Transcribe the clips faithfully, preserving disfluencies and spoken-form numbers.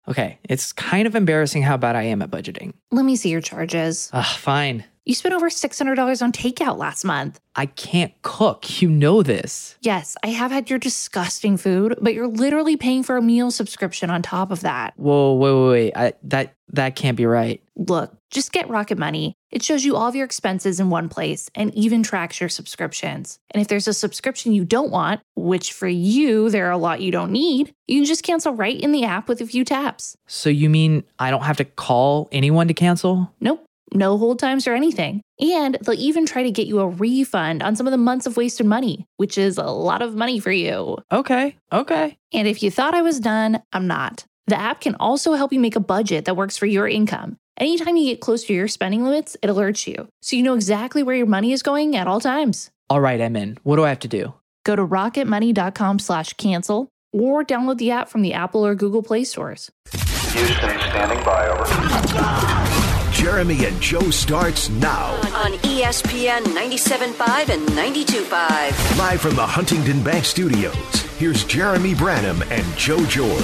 Okay, it's kind of embarrassing how bad I am at budgeting. Let me see your charges. Ugh, fine. You spent over six hundred dollars on takeout last month. I can't cook. You know this. Yes, I have had your disgusting food, but you're literally paying for a meal subscription on top of that. Whoa, wait, wait, wait. I, that, that can't be right. Look, just get Rocket Money. It shows you all of your expenses in one place and even tracks your subscriptions. And if there's a subscription you don't want, which for you, there are a lot you don't need, you can just cancel right in the app with a few taps. So you mean I don't have to call anyone to cancel? Nope. No hold times or anything. And they'll even try to get you a refund on some of the months of wasted money, which is a lot of money for you. Okay, okay. And if you thought I was done, I'm not. The app can also help you make a budget that works for your income. Anytime you get close to your spending limits, it alerts you, so you know exactly where your money is going at all times. All right, I'm in. What do I have to do? Go to rocketmoney.com slash cancel or download the app from the Apple or Google Play stores. Houston, standing by, over. Jeremy and Joe starts now. On E S P N ninety-seven point five and ninety-two point five. Live from the Huntington Bank Studios, here's Jeremy Branham and Joe George.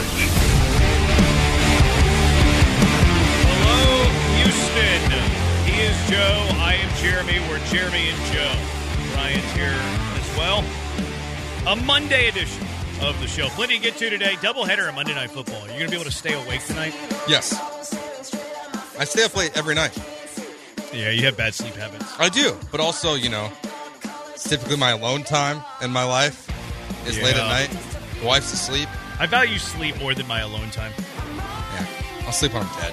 Hello, Houston. He is Joe. I am Jeremy. We're Jeremy and Joe. Ryan's here as well. A Monday edition of the show. Plenty to get to today. Doubleheader of Monday Night Football. Are you going to be able to stay awake tonight? Yes. I stay up late every night. Yeah, you have bad sleep habits. I do, but also, you know, it's typically my alone time in my life is Yeah. late at night. The wife's asleep. I value sleep more than my alone time. Yeah, I'll sleep when I'm dead.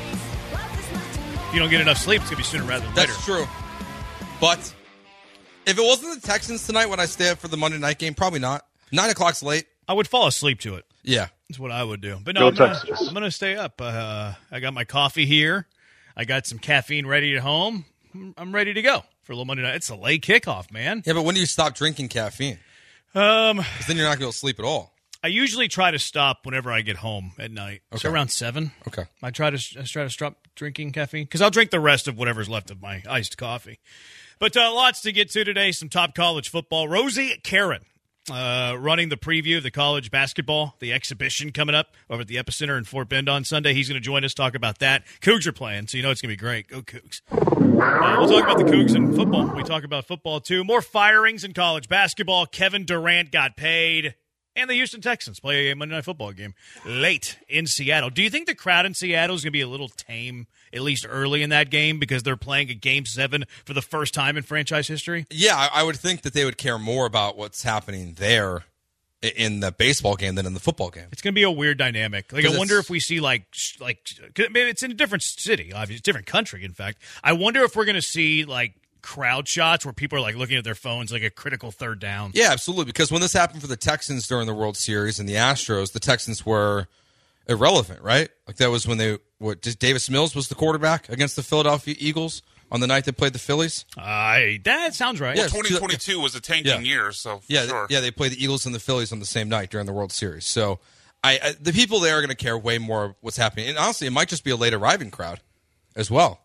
If you don't get enough sleep, it's going to be sooner rather than later. That's true. But if it wasn't the Texans tonight, would I stay up for the Monday night game? Probably not. Nine o'clock's late. I would fall asleep to it. Yeah. That's what I would do. But no, Go I'm gonna, Texas. I'm gonna stay up. Uh, I got my coffee here. I got some caffeine ready at home. I'm ready to go for a little Monday night. It's a late kickoff, man. Yeah, but when do you stop drinking caffeine? Um, Because then you're not going to sleep at all. I usually try to stop whenever I get home at night. So Okay. around seven. Okay. I try to I try to stop drinking caffeine because I'll drink the rest of whatever's left of my iced coffee. But uh, lots to get to today. Some top college football. Rosie Karen. Uh, running the preview of the college basketball, the exhibition coming up over at the Epicenter in Fort Bend on Sunday. He's going to join us, talk about that. Cougs are playing, so you know it's going to be great. Go Cougs. Uh, we'll talk about the Cougs and football. We talk about football, too. More firings in college basketball. Kevin Durant got paid. And the Houston Texans play a Monday Night Football game late in Seattle. Do you think the crowd in Seattle is going to be a little tame, at least early in that game, because they're playing a Game seven for the first time in franchise history? Yeah, I, I would think that they would care more about what's happening there i- in the baseball game than in the football game. It's going to be a weird dynamic. Like, I 'Cause wonder it's- if we see, like, sh- like, 'cause, I mean, it's in a different city, obviously, different country, in fact. I wonder if we're going to see, like, crowd shots where people are, like, looking at their phones like a critical third down. Yeah, absolutely. Because when this happened for the Texans during the World Series and the Astros, the Texans were irrelevant, right? Like that was when they what just Davis Mills was the quarterback against the Philadelphia Eagles on the night they played the Phillies. I that sounds right. Yeah. twenty twenty-two was a tanking Yeah. year, so for Yeah, sure. yeah, they played the Eagles and the Phillies on the same night during the World Series. So, I, I the people there are going to care way more what's happening. And honestly, it might just be a late arriving crowd as well.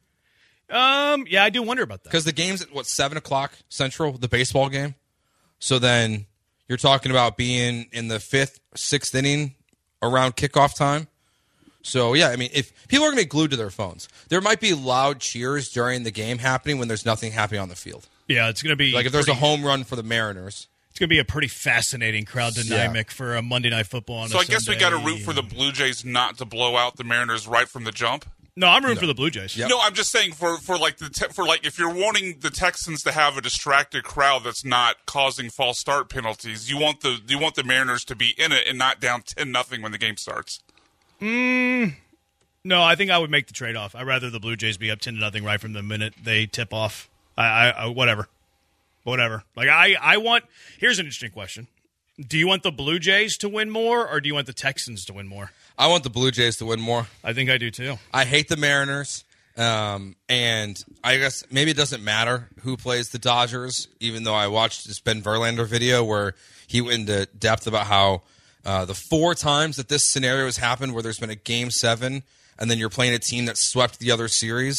Um, yeah, I do wonder about that. Because the game's at, what, seven o'clock Central, the baseball game? So then you're talking about being in the fifth, sixth inning around kickoff time. So, yeah, I mean, if people are going to be glued to their phones, there might be loud cheers during the game happening when there's nothing happening on the field. Yeah, it's going to be Like if there's pretty, a home run for the Mariners. It's going to be a pretty fascinating crowd dynamic for a Monday Night Football. On So a I guess we Sunday. got to root for the Blue Jays not to blow out the Mariners right from the jump. No, I'm rooting for the Blue Jays. Yep. No, I'm just saying for, for like the te- for like if you're wanting the Texans to have a distracted crowd that's not causing false start penalties, you want the you want the Mariners to be in it and not down ten nothing when the game starts. Mm, no, I think I would make the trade off. I'd rather the Blue Jays be up ten to nothing right from the minute they tip off. I, I, I whatever, whatever. Like I, I want. Here's an interesting question: do you want the Blue Jays to win more, or do you want the Texans to win more? I want the Blue Jays to win more. I think I do too. I hate the Mariners. Um, and I guess maybe it doesn't matter who plays the Dodgers, even though I watched this Ben Verlander video where he went into depth about how uh, the four times that this scenario has happened where there's been a game seven and then you're playing a team that swept the other series,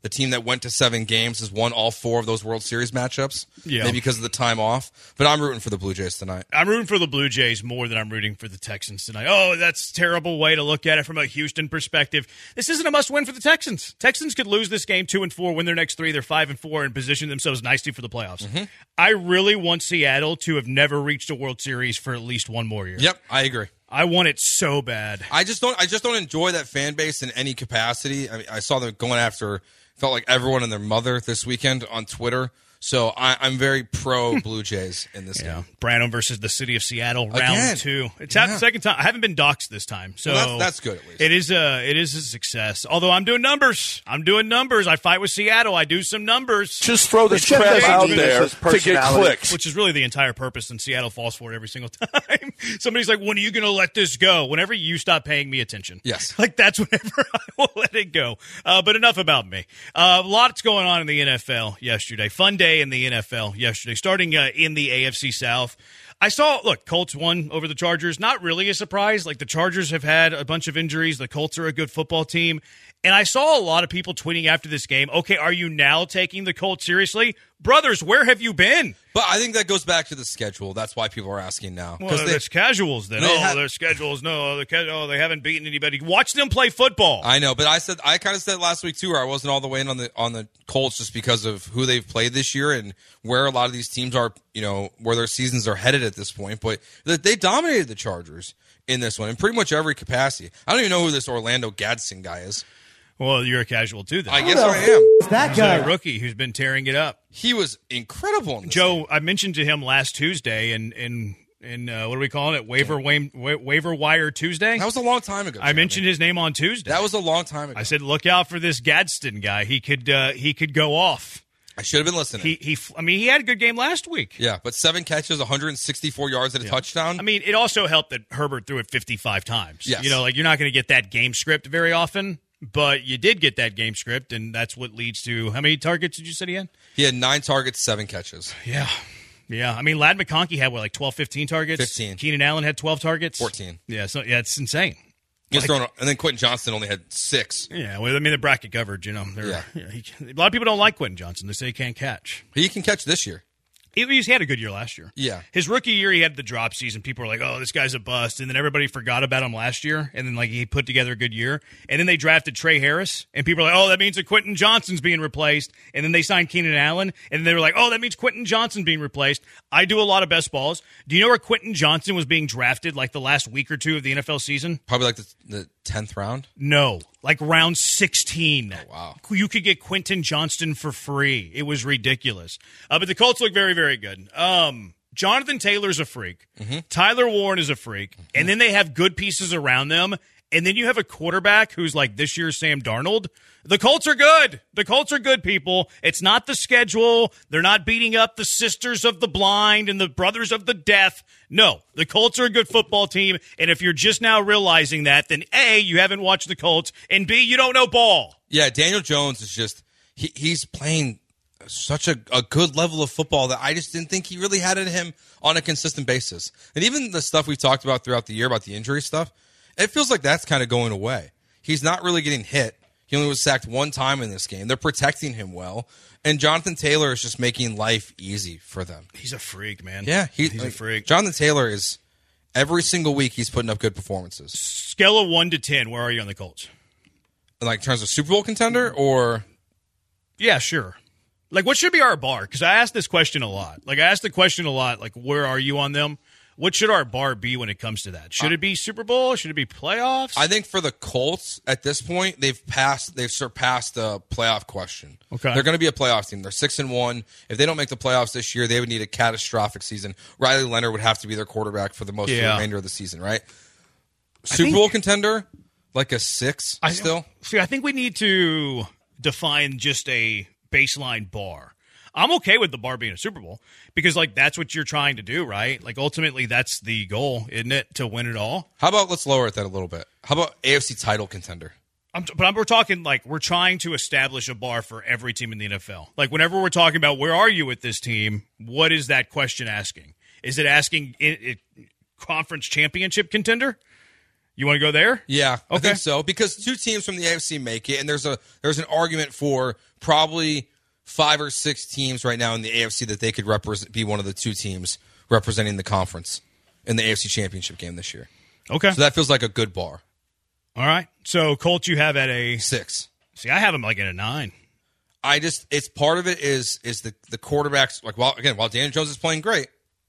the team that went to seven games has won all four of those World Series matchups. Yeah. Maybe because of the time off. But I'm rooting for the Blue Jays tonight. I'm rooting for the Blue Jays more than I'm rooting for the Texans tonight. Oh, that's a terrible way to look at it from a Houston perspective. This isn't a must-win for the Texans. Texans could lose this game two and four, win their next three. They're five and four, and position themselves nicely for the playoffs. Mm-hmm. I really want Seattle to have never reached a World Series for at least one more year. Yep, I agree. I want it so bad. I just don't. I just don't enjoy that fan base in any capacity. I mean, I saw them going after. Felt like everyone and their mother this weekend on Twitter. So I, I'm very pro Blue Jays in this yeah. game. Branham versus the city of Seattle, round Again. two. It's happened Yeah. second time. I haven't been doxxed this time, so Well, that's, that's good at least. It is a it is a success. Although I'm doing numbers, I'm doing numbers. I fight with Seattle. I do some numbers, Just throw this Jeff crap out Bezos' there to get personality. clicks. which is really the entire purpose. And Seattle falls for it every single time. Somebody's like, "When are you going to let this go?" Whenever you stop paying me attention. Yes. Like that's whenever I will let it go. Uh, but enough about me. Uh, lots going on in the N F L yesterday. Fun day in the N F L yesterday, starting uh, in the A F C South. I saw, look, Colts won over the Chargers. Not really a surprise. Like, the Chargers have had a bunch of injuries. The Colts are a good football team. And I saw a lot of people tweeting after this game, okay, are you now taking the Colts seriously? Brothers, where have you been? But I think that goes back to the schedule. That's why people are asking now. Well, they, there's casuals then. they Oh, have- their schedules. No, the ca- oh, they haven't beaten anybody. Watch them play football. I know, but I said I kind of said last week too, where I wasn't all the way in on the on the Colts just because of who they've played this year and where a lot of these teams are, you know, where their seasons are headed at this point. But they, they dominated the Chargers in this one in pretty much every capacity. I don't even know who this Orlando Gadsden guy is. Well, you're a casual too then. I guess I am. That He's guy. a rookie who's been tearing it up. He was incredible. In this Joe, game. I mentioned to him last Tuesday in in in uh, what are we calling it? Waiver wa- wa- waiver wire Tuesday. That was a long time ago. I Jeremy. mentioned his name on Tuesday. that was a long time ago. I said, look out for this Gadsden guy. He could uh, he could go off. I should have been listening. He he. I mean, he had a good game last week. yeah, but seven catches, one hundred sixty-four yards at a touchdown. I mean, it also helped that Herbert threw it fifty-five times. Yes. You know, like you're not going to get that game script very often, but you did get that game script, and that's what leads to how many targets did you say he had? he had nine targets, seven catches. Yeah. Yeah. I mean, Ladd McConkey had, what, like twelve, fifteen targets? fifteen. Keenan Allen had twelve targets? fourteen. Yeah. So, yeah, it's insane. He was thrown, and then Quentin Johnston only had six. Yeah. Well, I mean, the bracket coverage, you know. they're- Yeah. yeah, he, a lot of people don't like Quentin Johnson. They say he can't catch. He can catch this year. He, he's had a good year last year. Yeah. His rookie year, he had the drop season. People were like, oh, this guy's a bust. And then everybody forgot about him last year. And then, like, he put together a good year. And then they drafted Trey Harris. And people were like, oh, that means that Quentin Johnson's being replaced. And then they signed Keenan Allen. And then they were like, oh, that means Quentin Johnson being replaced. I do a lot of best balls. Do you know where Quentin Johnson was being drafted, like, the last week or two of the N F L season? Probably like the, the tenth round. No, like round sixteen. Oh, wow. You could get Quentin Johnston for free. It was ridiculous. Uh, but the Colts look very, very good. Um, Jonathan Taylor's a freak. Mm-hmm. Tyler Warren is a freak. Mm-hmm. And then they have good pieces around them. And then you have a quarterback who's like this year's Sam Darnold. The Colts are good. The Colts are good, people. It's not the schedule. They're not beating up the sisters of the blind and the brothers of the deaf. No, the Colts are a good football team. And if you're just now realizing that, then A, you haven't watched the Colts, and B, you don't know ball. Yeah, Daniel Jones is just he, he's playing such a, a good level of football that I just didn't think he really had in him on a consistent basis. And even the stuff we've talked about throughout the year about the injury stuff, it feels like that's kind of going away. He's not really getting hit. He only was sacked one time in this game. They're protecting him well. And Jonathan Taylor is just making life easy for them. He's a freak, man. Yeah, he, he's like, a freak. Jonathan Taylor is, every single week, he's putting up good performances. Scale of one to ten, where are you on the Colts? Like, in terms of Super Bowl contender or? Yeah, sure. Like, what should be our bar? Because I ask this question a lot. Like, I ask the question a lot, like, where are you on them? What should our bar be when it comes to that? Should it be Super Bowl? Should it be playoffs? I think for the Colts, at this point, they've passed, they've surpassed the playoff question. Okay. They're going to be a playoff team. They're six and one. If they don't make the playoffs this year, they would need a catastrophic season. Riley Leonard would have to be their quarterback for the most of the Yeah. remainder of the season, right? Super think- Bowl contender, like a six I still. See, I think we need to define just a baseline bar. I'm okay with the bar being a Super Bowl because, like, that's what you're trying to do, right? Like, ultimately, that's the goal, isn't it, to win it all? How about let's lower it that a little bit? How about A F C title contender? I'm, but I'm, we're talking, like, we're trying to establish a bar for every team in the N F L. Like, whenever we're talking about where are you with this team, what is that question asking? Is it asking it, it, conference championship contender? You want to go there? Yeah, I Okay. think so, because two teams from the A F C make it, and there's a there's an argument for probably five or six teams right now in the A F C that they could represent, be one of the two teams representing the conference in the A F C Championship game this year. Okay. So that feels like a good bar. All right. So Colts, you have at a Six. see. I have them like at a nine. I just it's part of it is is the the quarterbacks, like while again while Daniel Jones is playing great,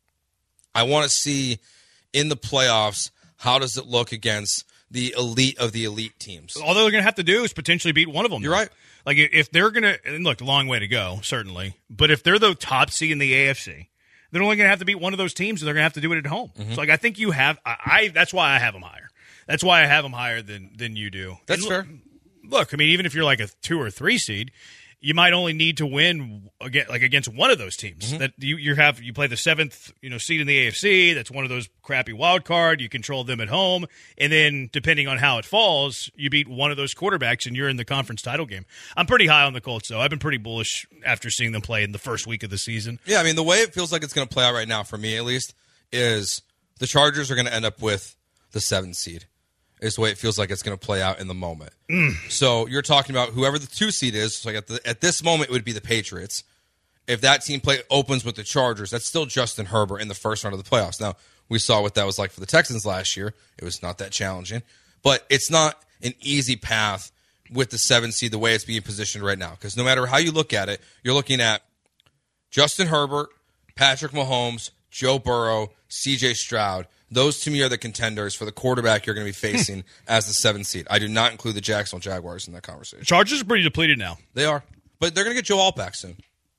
I want to see in the playoffs how does it look against the elite of the elite teams. All they're going to have to do is potentially beat one of them. You're right. Like if they're going to and look, a long way to go, certainly. But if they're the top seed in the A F C, they're only going to have to beat one of those teams, and they're going to have to do it at home. Mm-hmm. So like I think you have. I, I that's why I have them higher. That's why I have them higher than than you do. That's And fair. Look, I mean, even if you're like a two or three seed, you might only need to win again, like against one of those teams. Mm-hmm. That you you have you play the seventh, you know, seed in the A F C. That's one of those crappy wild card. You control them at home, and then depending on how it falls, you beat one of those quarterbacks, and you're in the conference title game. I'm pretty high on the Colts, though. I've been pretty bullish after seeing them play in the first week of the season. Yeah, I mean, the way it feels like it's going to play out right now, for me at least, is the Chargers are going to end up with the seventh seed. Is the way it feels like it's going to play out in the moment. Mm. So you're talking about whoever the two seed is. So like at, the, at this moment, it would be the Patriots. If that team play opens with the Chargers, that's still Justin Herbert in the first round of the playoffs. Now, we saw what that was like for the Texans last year. It was not that challenging. But it's not an easy path with the seven seed the way it's being positioned right now. Because no matter how you look at it, you're looking at Justin Herbert, Patrick Mahomes, Joe Burrow, C J Stroud. Those to me are the contenders for the quarterback you're going to be facing as the seventh seed. I do not include the Jacksonville Jaguars in that conversation. Chargers are pretty depleted now. They are. But they're going to get Joe Alt back soon.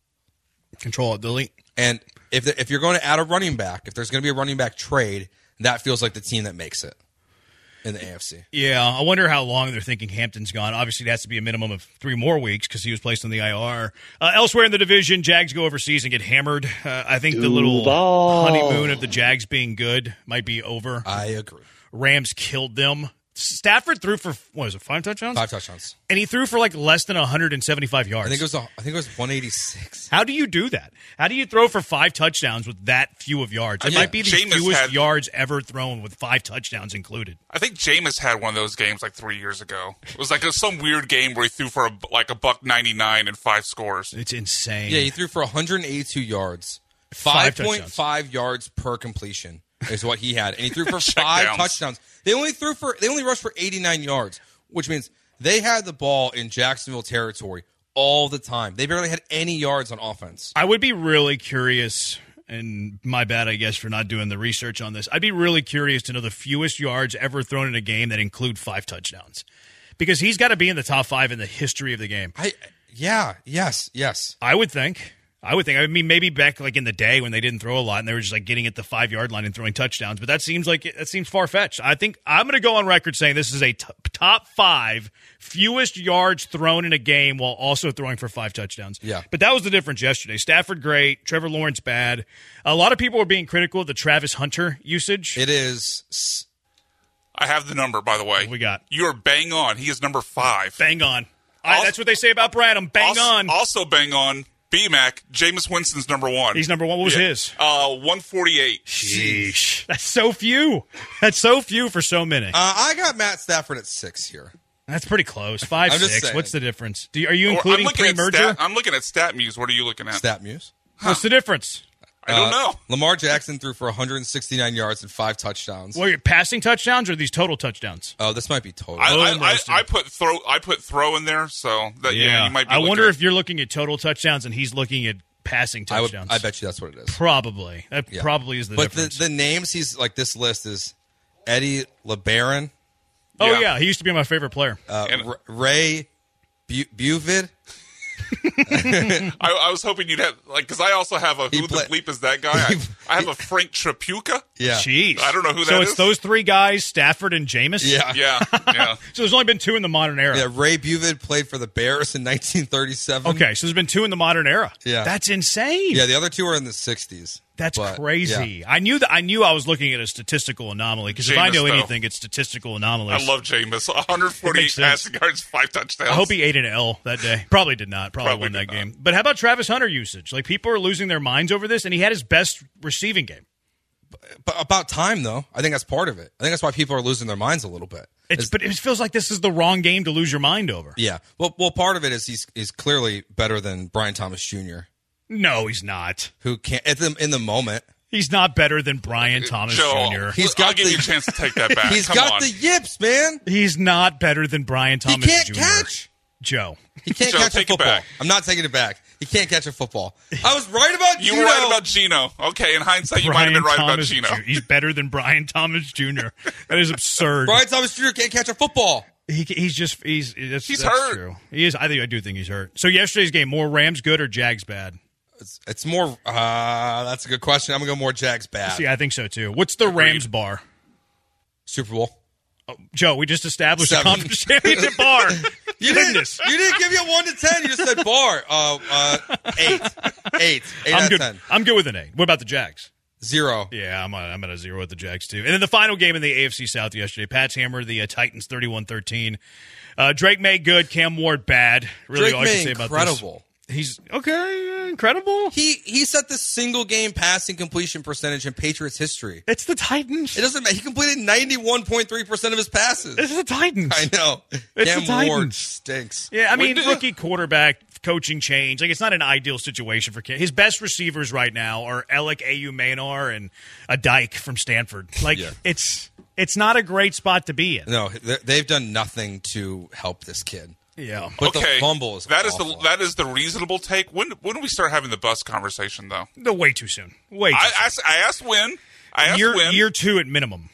Control it, delete. And if the, if you're going to add a running back, if there's going to be a running back trade, that feels like the team that makes it in the A F C. Yeah, I wonder how long they're thinking Hampton's gone. Obviously, it has to be a minimum of three more weeks because he was placed on the I R. Uh, elsewhere in the division, Jags go overseas and get hammered. Uh, I think the little honeymoon of the Jags being good might be over. I agree. Rams killed them. Stafford threw for, what was it, five touchdowns? Five touchdowns. And he threw for like less than one hundred seventy-five yards. I think it was a, I think it was one eighty-six. How do you do that? How do you throw for five touchdowns with that few of yards? It Yeah, might be the Jameis fewest had- yards ever thrown with five touchdowns included. I think Jameis had one of those games like three years ago. It was like a, some weird game where he threw for a, like a buck ninety-nine and five scores. It's insane. Yeah, he threw for one hundred eighty-two yards. Five five point five yards per completion is what he had. And he threw for five Checkdowns. touchdowns. They only threw for they only rushed for eighty-nine yards, which means they had the ball in Jacksonville territory all the time. They barely had any yards on offense. I would be really curious, and my bad, I guess, for not doing the research on this. I'd be really curious to know the fewest yards ever thrown in a game that include five touchdowns. Because he's got to be in the top five in the history of the game. I yeah, yes, yes. I would think. I would think. I mean, maybe back like in the day when they didn't throw a lot and they were just like getting at the five yard line and throwing touchdowns. But that seems like that seems far fetched. I think I'm going to go on record saying this is a t- top five fewest yards thrown in a game while also throwing for five touchdowns. Yeah. But that was the difference yesterday. Stafford great, Trevor Lawrence bad. A lot of people were being critical of the Travis Hunter usage. It is. I have the number, by the way. What we got? You are bang on. He is number five. Bang on. I, Also- that's what they say about Branham. Bang also, on. Also bang on. B-Mac, Jameis Winston's number one. He's number one. What was Yeah. his? Uh, one forty-eight. Sheesh. That's so few. That's so few for so many. Uh, I got Matt Stafford at six here. That's pretty close. Five, I'm just six. saying. What's the difference? Do you, are you Or- I'm including looking at pre-merger? Stat, I'm looking at StatMuse. What are you looking at? Stat Muse. What's the difference? I don't Uh, know. Lamar Jackson threw for one hundred sixty-nine yards and five touchdowns. Well, you're passing touchdowns or these total touchdowns? Oh, this might be total. I, I, I, Almost. I put throw. I put throw in there, so that yeah, you might be. I looking wonder at- if you're looking at total touchdowns and he's looking at passing I would. touchdowns. I bet you that's what it is. Probably. That Yeah. probably is the but difference. the the names he's like this list is Eddie LeBaron, oh, Yeah. yeah. He used to be my favorite player. uh, And- R- Ray Bu- Buvid. I, I was hoping you'd have like because I also have a He who play- the bleep is that guy? I, I have a Frank Trapuka. Yeah, Jeez. I don't know who So that it's is. those three guys, Stafford and Jameis? yeah, Yeah, yeah. So there's only been two in the modern era. yeah. Ray Buvid played for the Bears in nineteen thirty-seven. Okay, so there's been two in the modern era. Yeah. That's insane. Yeah, the other two are in the sixties. That's But, crazy. yeah. I knew that. I knew I was looking at a statistical anomaly because if I Jameis, know though. anything, it's statistical anomalies. I love Jameis. one forty-eight Makes sense. passing yards, five touchdowns. I hope he ate an L that day. Probably did not. Probably, Probably won that did not. game. But how about Travis Hunter usage? Like people are losing their minds over this, and he had his best receiving game. But about time, though. I think that's part of it. I think that's why people are losing their minds a little bit. It's, Is- but it feels like this is the wrong game to lose your mind over. yeah. Well, well, part of it is he's he's clearly better than Brian Thomas Junior, No, he's not. who can't at the, in the moment. He's not better than Brian Thomas Joe, Junior He's I'll got give the- you a chance to take that back. He's Come got on. the yips, man. He's not better than Brian He Thomas can't Junior catch. Joe. He can't Joe, catch a take it football. back. I'm not taking it back. He can't catch a football. I was right about You Gino. were right about Gino. Okay, in hindsight, you might have Brian been right Thomas about Gino. Junior He's better than Brian Thomas Junior That is absurd. Brian Thomas Junior can't catch a football. He, he's just he's that's, He's that's hurt. True. He is. I think I do think he's hurt. So yesterday's game, more Rams good or Jags bad? It's, it's more. Uh, that's a good question. I'm gonna go more Jags bad. See, I think so too. What's the Rams bar? Super Bowl. Joe, we just established Seven. a conference championship bar. You Goodness. didn't. You didn't give me a one to ten. You just said bar. Uh, uh, eight. Eight. Eight out I'm of good. ten. I'm good with an eight. What about the Jags? Zero. Yeah, I'm, a, I'm at a zero with the Jags, too. And then the final game in the A F C South yesterday, Pats hammered the uh, Titans thirty-one thirteen. Uh, Drake May, good. Cam Ward, bad. Really Drake all I can May, say about incredible. this. He's, okay, incredible. He he set the single game passing completion percentage in Patriots history. It's the Titans. It doesn't matter. He completed ninety-one point three percent of his passes. It's the Titans. I know. It's Cam the Titans. Ward stinks. Yeah, I We mean, do. rookie quarterback, coaching change. Like, it's not an ideal situation for Cam. His best receivers right now are Alec Ayumanar and a Dyke from Stanford. Like, Yeah. it's it's not a great spot to be in. No, they- they've done nothing to help this kid. Yeah. But okay, the fumble is that is awful. the that is the reasonable take. When when do we start having the bus conversation though? No, way too soon. Way too I soon. asked, I asked when. I asked year, when. year two at minimum.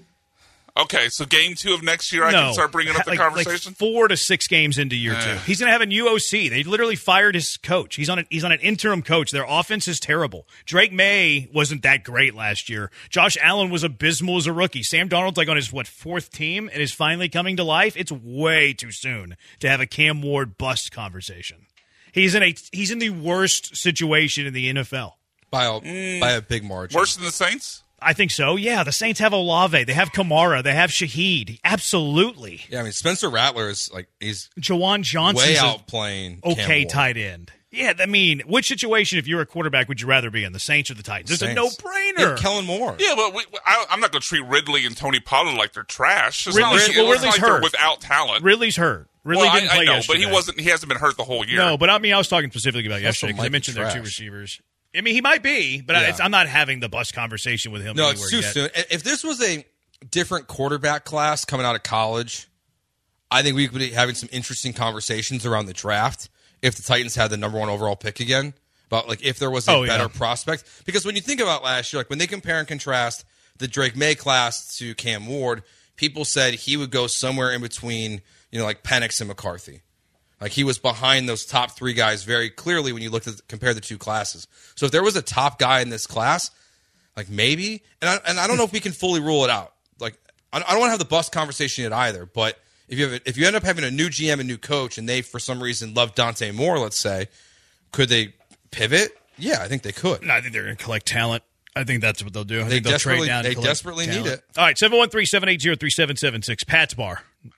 Okay, so game two of next year, I no. can start bringing up the like, conversation. Like four to six games into year Eh. two. He's going to have a new O C. They literally fired his coach. He's on an, he's on an interim coach. Their offense is terrible. Drake May wasn't that great last year. Josh Allen was abysmal as a rookie. Sam Darnold's like on his, what, fourth team and is finally coming to life? It's way too soon to have a Cam Ward bust conversation. He's in a he's in the worst situation in the N F L. by a by a big margin. Worse than the Saints? I think so. Yeah, the Saints have Olave. They have Kamara. They have Shaheed. Absolutely. Yeah, I mean Spencer Rattler is like he's Jawan Johnson's way a outplaying Cam okay Ward. tight end. Yeah, I mean, which situation, if you're a quarterback, would you rather be in, the Saints or the Titans? It's a Saints. no-brainer. Yeah, Kellen Moore. Yeah, but we, I, I'm not going to treat Ridley and Tony Pollard like they're trash. It's Ridley- not like, well, it's not Ridley's like they're hurt. without talent. Ridley's hurt. Ridley well, didn't I, play I know, yesterday. but he wasn't. He hasn't been hurt the whole year. No, but I mean, I was talking specifically about Also yesterday because I might be mentioned their two trash. receivers. I mean, he might be, but I, Yeah. it's, I'm not having the bus conversation with him No, anywhere it's too yet. soon. If this was a different quarterback class coming out of college, I think we could be having some interesting conversations around the draft if the Titans had the number one overall pick again. About like if there was a Oh, better yeah. prospect. Because when you think about last year, like when they compare and contrast the Drake May class to Cam Ward, people said he would go somewhere in between, you know, like Penix and McCarthy. Like he was behind those top three guys very clearly when you looked at compare the two classes. So if there was a top guy in this class, like maybe, and I, and I don't know if we can fully rule it out. Like I, I don't want to have the bus conversation yet either. But if you have if you end up having a new G M and new coach, and they for some reason love Dante Moore, let's say, could they pivot? Yeah, I think they could. No, I think they're going to collect talent. I think that's what they'll do. I They think they'll desperately- trade down. and they collect desperately need talent. it. All right, seven one three, seven eight zero, three seven seven six. Pat's Bar.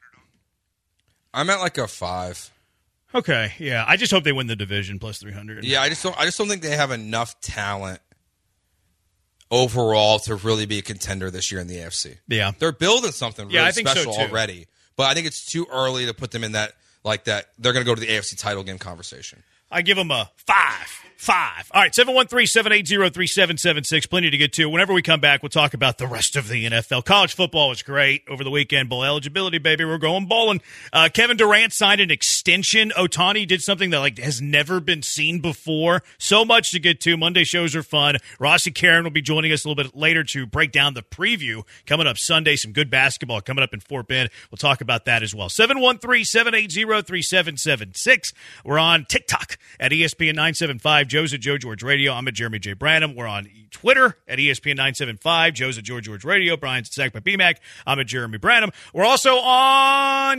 I'm at like a five. Okay, yeah. I just hope they win the division plus three hundred. Yeah, I just don't. I just don't think they have enough talent overall to really be a contender this year in the A F C. Yeah. They're building something really Yeah, I think so, special too. already, but I think it's too early to put them in that like that. They're going to go to the A F C title game conversation. I give them a five. Five. All right, seven one three, seven eight zero, three seven seven six. Plenty to get to. Whenever we come back, we'll talk about the rest of the N F L. College football was great over the weekend. Bowl eligibility, baby. We're going bowling. Uh, Kevin Durant signed an extension. Ohtani did something that like has never been seen before. So much to get to. Monday shows are fun. Rossi Karen will be joining us a little bit later to break down the preview coming up Sunday. Some good basketball coming up in Fort Bend. We'll talk about that as well. seven one three, seven eight zero, three seven seven six. We're on TikTok at E S P N nine seven five. Joe's at Joe George Radio. I'm at Jeremy J. Branham. We're on Twitter at E S P N nine seven five. Joe's at George George Radio. Brian's at Zach B. Mac. I'm at Jeremy Branham. We're also on YouTube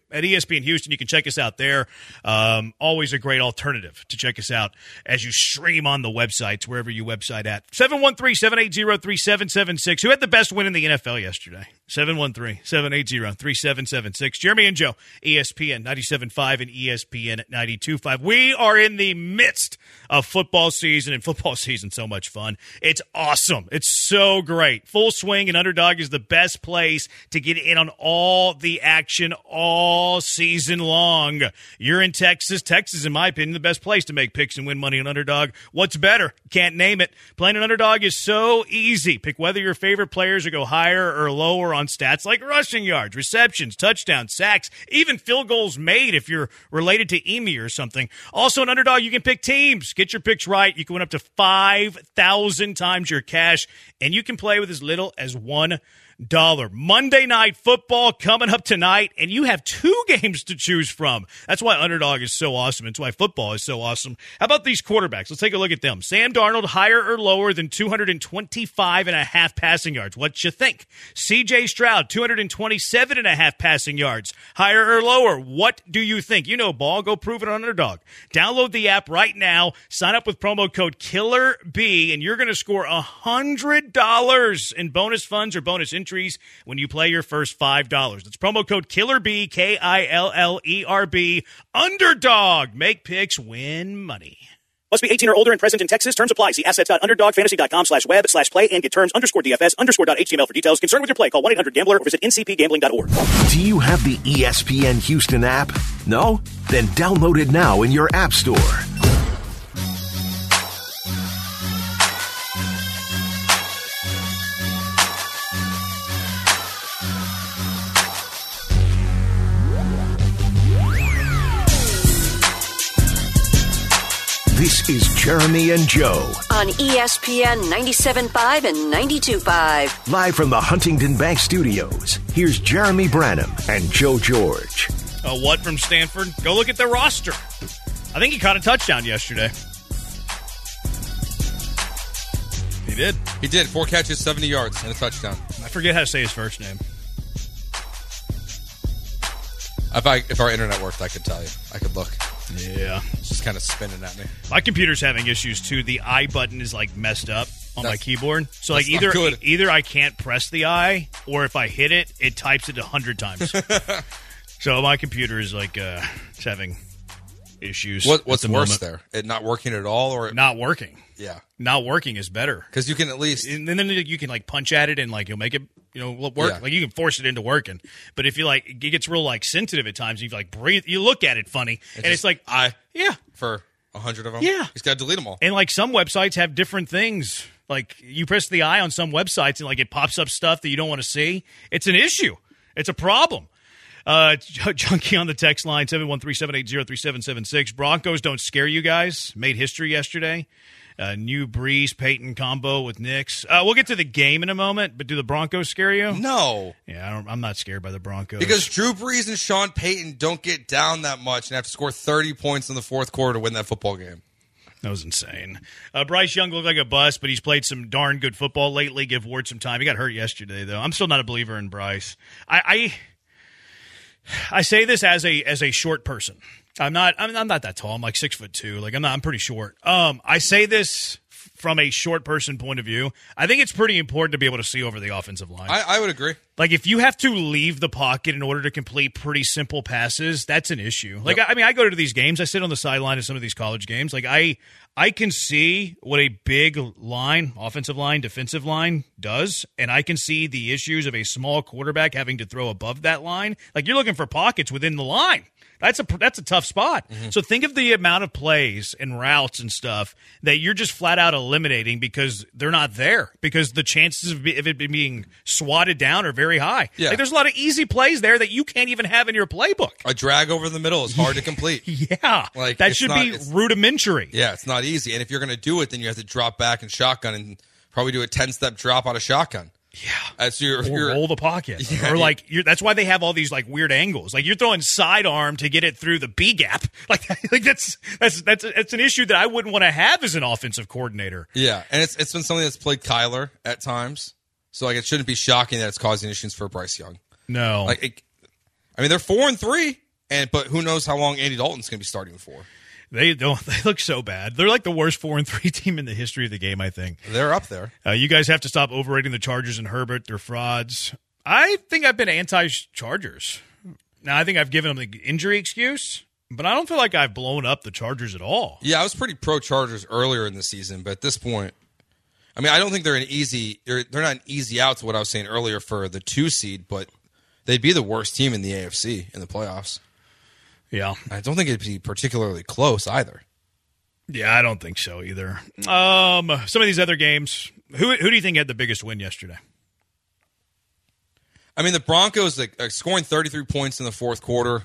at E S P N Houston. You can check us out there. Um, always a great alternative to check us out as you stream on the websites, wherever you website at. seven one three, seven eight zero, three seven seven six. Who had the best win in the N F L yesterday? seven one three, seven eight zero, three seven seven six. Jeremy and Joe, E S P N ninety-seven point five and E S P N ninety-two point five. We are in the midst of football season, and football season so much fun. It's awesome. It's so great. Full swing, and Underdog is the best place to get in on all the action all season long. You're in Texas. Texas, in my opinion, the best place to make picks and win money on Underdog. What's better? Can't name it. Playing an Underdog is so easy. Pick whether your favorite players or go higher or lower on stats like rushing yards, receptions, touchdowns, sacks, even field goals made if you're related to E M E or something. Also, an Underdog, you can pick teams. Get your picks right. You can win up to five thousand times your cash, and you can play with as little as one dollar. Monday Night Football coming up tonight, and you have two games to choose from. That's why Underdog is so awesome. It's why football is so awesome. How about these quarterbacks? Let's take a look at them. Sam Darnold, higher or lower than two twenty-five and a half passing yards. What you think? C J Stroud, two twenty-seven and a half passing yards. Higher or lower? What do you think? You know ball. Go prove it on Underdog. Download the app right now. Sign up with promo code KILLERB, and you're going to score one hundred dollars in bonus funds or bonus entries when you play your first five dollars. That's promo code KILLERB, K I L L E R B. Underdog. Make picks, win money. Must be eighteen or older and present in Texas. Terms apply. See assets.underdogfantasy.com slash web slash play and get terms underscore DFS underscore dot HTML for details. Concerned with your play, call one eight hundred gambler or visit N C P gambling dot org. Do you have the E S P N Houston app? No? Then download it now in your app store. This is Jeremy and Joe on E S P N ninety-seven point five and ninety-two point five. Live from the Huntington Bank Studios. Here's Jeremy Branham and Joe George. Uh, what from Stanford? Go look at their roster. I think he caught a touchdown yesterday. He did. He did. Four catches, seventy yards, and a touchdown. I forget how to say his first name. If I if our internet worked, I could tell you. I could look. Yeah. It's just kind of spinning at me. My computer's having issues, too. The I button is, like, messed up on That's- my keyboard. So, like, that's not either good. either I can't press the I, or if I hit it, it types it a hundred times. So my computer is, like, uh, it's having issues. What, at what's the worse moment. there? It not working at all, or Not working. yeah? Not working is better. Because you can at least And then you can, like, punch at it and, like, you'll make it, you know, work. Yeah. Like, you can force it into working. But if you, like, it gets real, like, sensitive at times, you, like, breathe, you look at it funny, and just- it's like, I yeah. for a hundred of them. Yeah. he's got to delete them all. And, like, some websites have different things. Like, you press the I on some websites, and, like, it pops up stuff that you don't want to see. It's an issue. It's a problem. Uh, Junkie on the text line, seven one three, seven eight zero, three seven seven six. Broncos don't scare you guys. Made history yesterday. Uh, new Breeze Peyton combo with Knicks. Uh, we'll get to the game in a moment, but do the Broncos scare you? No, Yeah, I don't, I'm not scared by the Broncos. because Drew Brees and Sean Payton don't get down that much and have to score thirty points in the fourth quarter to win that football game. That was insane. Uh, Bryce Young looked like a bust, but he's played some darn good football lately. Give Ward some time. He got hurt yesterday, though. I'm still not a believer in Bryce. I I, I say this as a as a short person. I'm not. I'm, I'm not that tall. I'm like six foot two. Like I'm not. I'm pretty short. Um, I say this f- from a short person point of view. I think it's pretty important to be able to see over the offensive line. I, I would agree. Like, if you have to leave the pocket in order to complete pretty simple passes, that's an issue. Like, Yep. I mean, I go to these games. I sit on the sideline of some of these college games. Like, I I can see what a big line, offensive line, defensive line does, and I can see the issues of a small quarterback having to throw above that line. Like, you're looking for pockets within the line. That's a that's a tough spot. Mm-hmm. So think of the amount of plays and routes and stuff that you're just flat out eliminating because they're not there. Because the chances of, be, of it being swatted down are very high. Yeah. Like there's a lot of easy plays there that you can't even have in your playbook. A drag over the middle is hard to complete. Yeah, Like, that it's should not- be it's- rudimentary. Yeah, it's not easy. And if you're going to do it, then you have to drop back and shotgun and probably do a ten-step drop on a shotgun. Yeah. That's your, Or your roll the pocket, Yeah, or you- like you're, that's why they have all these like weird angles. Like you're throwing sidearm to get it through the B gap. Like, like that's that's that's that's an issue that I wouldn't want to have as an offensive coordinator. Yeah, and it's it's been something that's plagued Kyler at times. So like it shouldn't be shocking that it's causing issues for Bryce Young. No, Like it, I mean, they're four and three, and but who knows how long Andy Dalton's going to be starting for. They don't. They look so bad. They're like the worst four and three team in the history of the game, I think. They're up there. Uh, you guys have to stop overrating the Chargers and Herbert. They're frauds. I think I've been anti-Chargers. Now, I think I've given them the injury excuse, but I don't feel like I've blown up the Chargers at all. Yeah, I was pretty pro-Chargers earlier in the season, but at this point, I mean, I don't think they're an easy. They're, they're not an easy out to what I was saying earlier for the two seed, but they'd be the worst team in the A F C in the playoffs. Yeah. I don't think it'd be particularly close either. Yeah, I don't think so either. Um, some of these other games, who who do you think had the biggest win yesterday? I mean, the Broncos like, like scoring thirty-three points in the fourth quarter,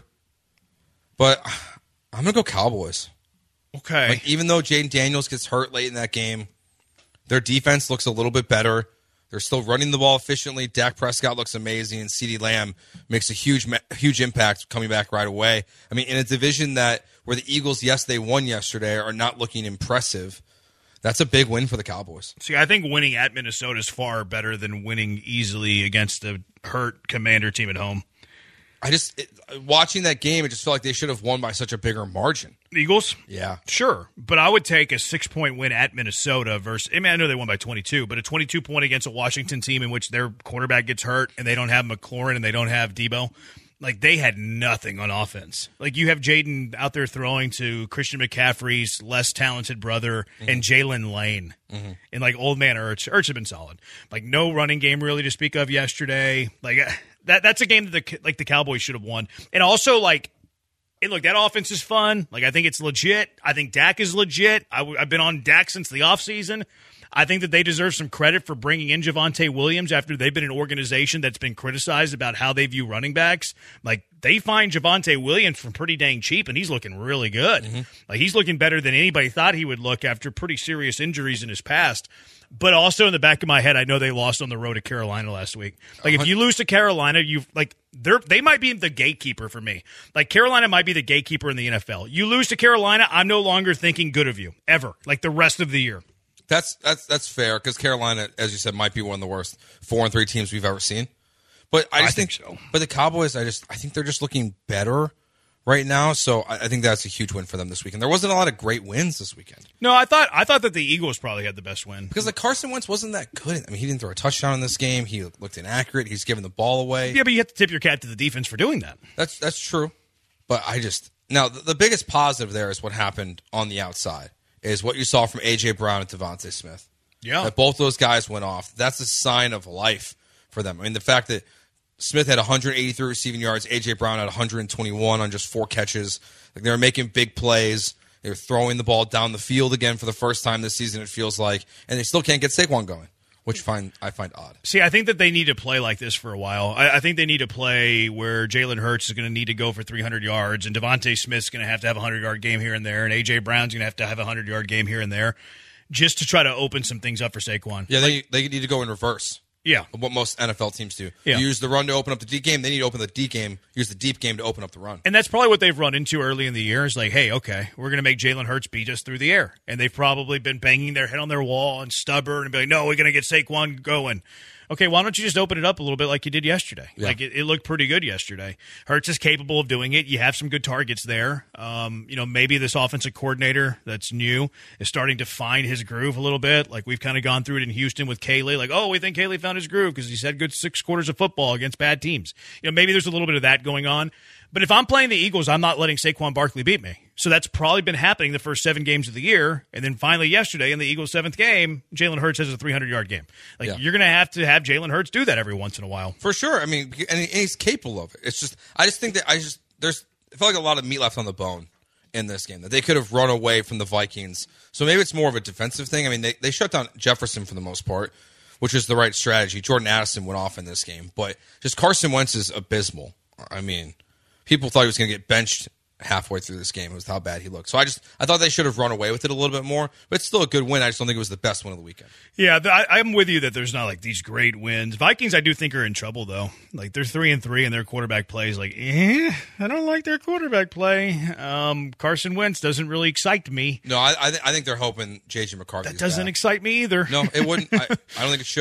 but I'm going to go Cowboys. Okay. Like, even though Jaden Daniels gets hurt late in that game, their defense looks a little bit better. They're still running the ball efficiently. Dak Prescott looks amazing, and CeeDee Lamb makes a huge, huge impact coming back right away. I mean, in a division that where the Eagles, yes, they won yesterday, are not looking impressive. That's a big win for the Cowboys. See, I think winning at Minnesota is far better than winning easily against the hurt Commander team at home. I just it, watching that game, it just felt like they should have won by such a bigger margin. Eagles? Yeah. Sure. But I would take a six-point win at Minnesota versus – I mean, I know they won by twenty-two, but a twenty-two point against a Washington team in which their quarterback gets hurt and they don't have McLaurin and they don't have Debo. Like, they had nothing on offense. Like, you have Jaden out there throwing to Christian McCaffrey's less talented brother mm-hmm. and Jalen Lane. Mm-hmm. And, like, old man Ertz. Ertz had been solid. Like, no running game really to speak of yesterday. Like, that that's a game that, the like, the Cowboys should have won. And also, like, hey, look, that offense is fun. Like, I think it's legit. I think Dak is legit. I w- I've been on Dak since the offseason. I think that they deserve some credit for bringing in Javonte Williams after they've been an organization that's been criticized about how they view running backs. Like, they find Javonte Williams for pretty dang cheap, and he's looking really good. Mm-hmm. Like, he's looking better than anybody thought he would look after pretty serious injuries in his past. But also in the back of my head, I know they lost on the road to Carolina last week. Like, if you lose to Carolina, you like they're they might be the gatekeeper for me. Like, Carolina might be the gatekeeper in the N F L. You lose to Carolina, I'm no longer thinking good of you ever. Like the rest of the year. That's that's that's fair because Carolina, as you said, might be one of the worst four and three teams we've ever seen. But I just I think, think, so. But the Cowboys, I just I think they're just looking better right now. So I, I think that's a huge win for them this weekend. There wasn't a lot of great wins this weekend. No, I thought I thought that the Eagles probably had the best win because like Carson Wentz wasn't that good. I mean, he didn't throw a touchdown in this game. He looked inaccurate. He's giving the ball away. Yeah, but you have to tip your cap to the defense for doing that. That's that's true. But I just now the, the biggest positive there is what happened on the outside is what you saw from A J Brown and Devontae Smith. Yeah. That both those guys went off. That's a sign of life for them. I mean, the fact that Smith had one hundred eighty-three receiving yards, A J Brown had one hundred twenty-one on just four catches. Like, they were making big plays. They were throwing the ball down the field again for the first time this season, it feels like. And they still can't get Saquon going, which find I find odd. See, I think that they need to play like this for a while. I, I think they need to play where Jalen Hurts is going to need to go for three hundred yards, and Devontae Smith's going to have to have a hundred-yard game here and there, and A J Brown's going to have to have a hundred-yard game here and there, just to try to open some things up for Saquon. Yeah, they they need to go in reverse. Yeah. What most N F L teams do. Yeah. You use the run to open up the deep game. They need to open the deep game, use the deep game to open up the run. And that's probably what they've run into early in the year is like, hey, okay, we're going to make Jalen Hurts beat us through the air. And they've probably been banging their head on their wall and stubborn and be like, no, we're going to get Saquon going. Okay, why don't you just open it up a little bit like you did yesterday? Yeah. Like, it, it looked pretty good yesterday. Hurts is capable of doing it. You have some good targets there. Um, you know, maybe this offensive coordinator that's new is starting to find his groove a little bit. Like, we've kind of gone through it in Houston with Caley. Like, oh, we think Caley found his groove because he's had good six quarters of football against bad teams. You know, maybe there's a little bit of that going on. But if I'm playing the Eagles, I'm not letting Saquon Barkley beat me. So that's probably been happening the first seven games of the year. And then finally yesterday in the Eagles' seventh game, Jalen Hurts has a three hundred-yard game. Like, yeah. You're going to have to have Jalen Hurts do that every once in a while. For sure. I mean, and he's capable of it. It's just, I just think that I just, there's, I feel like a lot of meat left on the bone in this game, that they could have run away from the Vikings. So maybe it's more of a defensive thing. I mean, they, they shut down Jefferson for the most part, which is the right strategy. Jordan Addison went off in this game. But just Carson Wentz is abysmal. I mean, people thought he was going to get benched halfway through this game. It was how bad he looked. So I just I thought they should have run away with it a little bit more. But it's still a good win. I just don't think it was the best win of the weekend. Yeah, I, I'm with you that there's not like these great wins. Vikings, I do think, are in trouble though. Like, they're three and three, and their quarterback play is like, eh, I don't like their quarterback play. Um, Carson Wentz doesn't really excite me. No, I I, th- I think they're hoping J J McCarthy. That doesn't back. excite me either. No, it wouldn't. I, I don't think it should.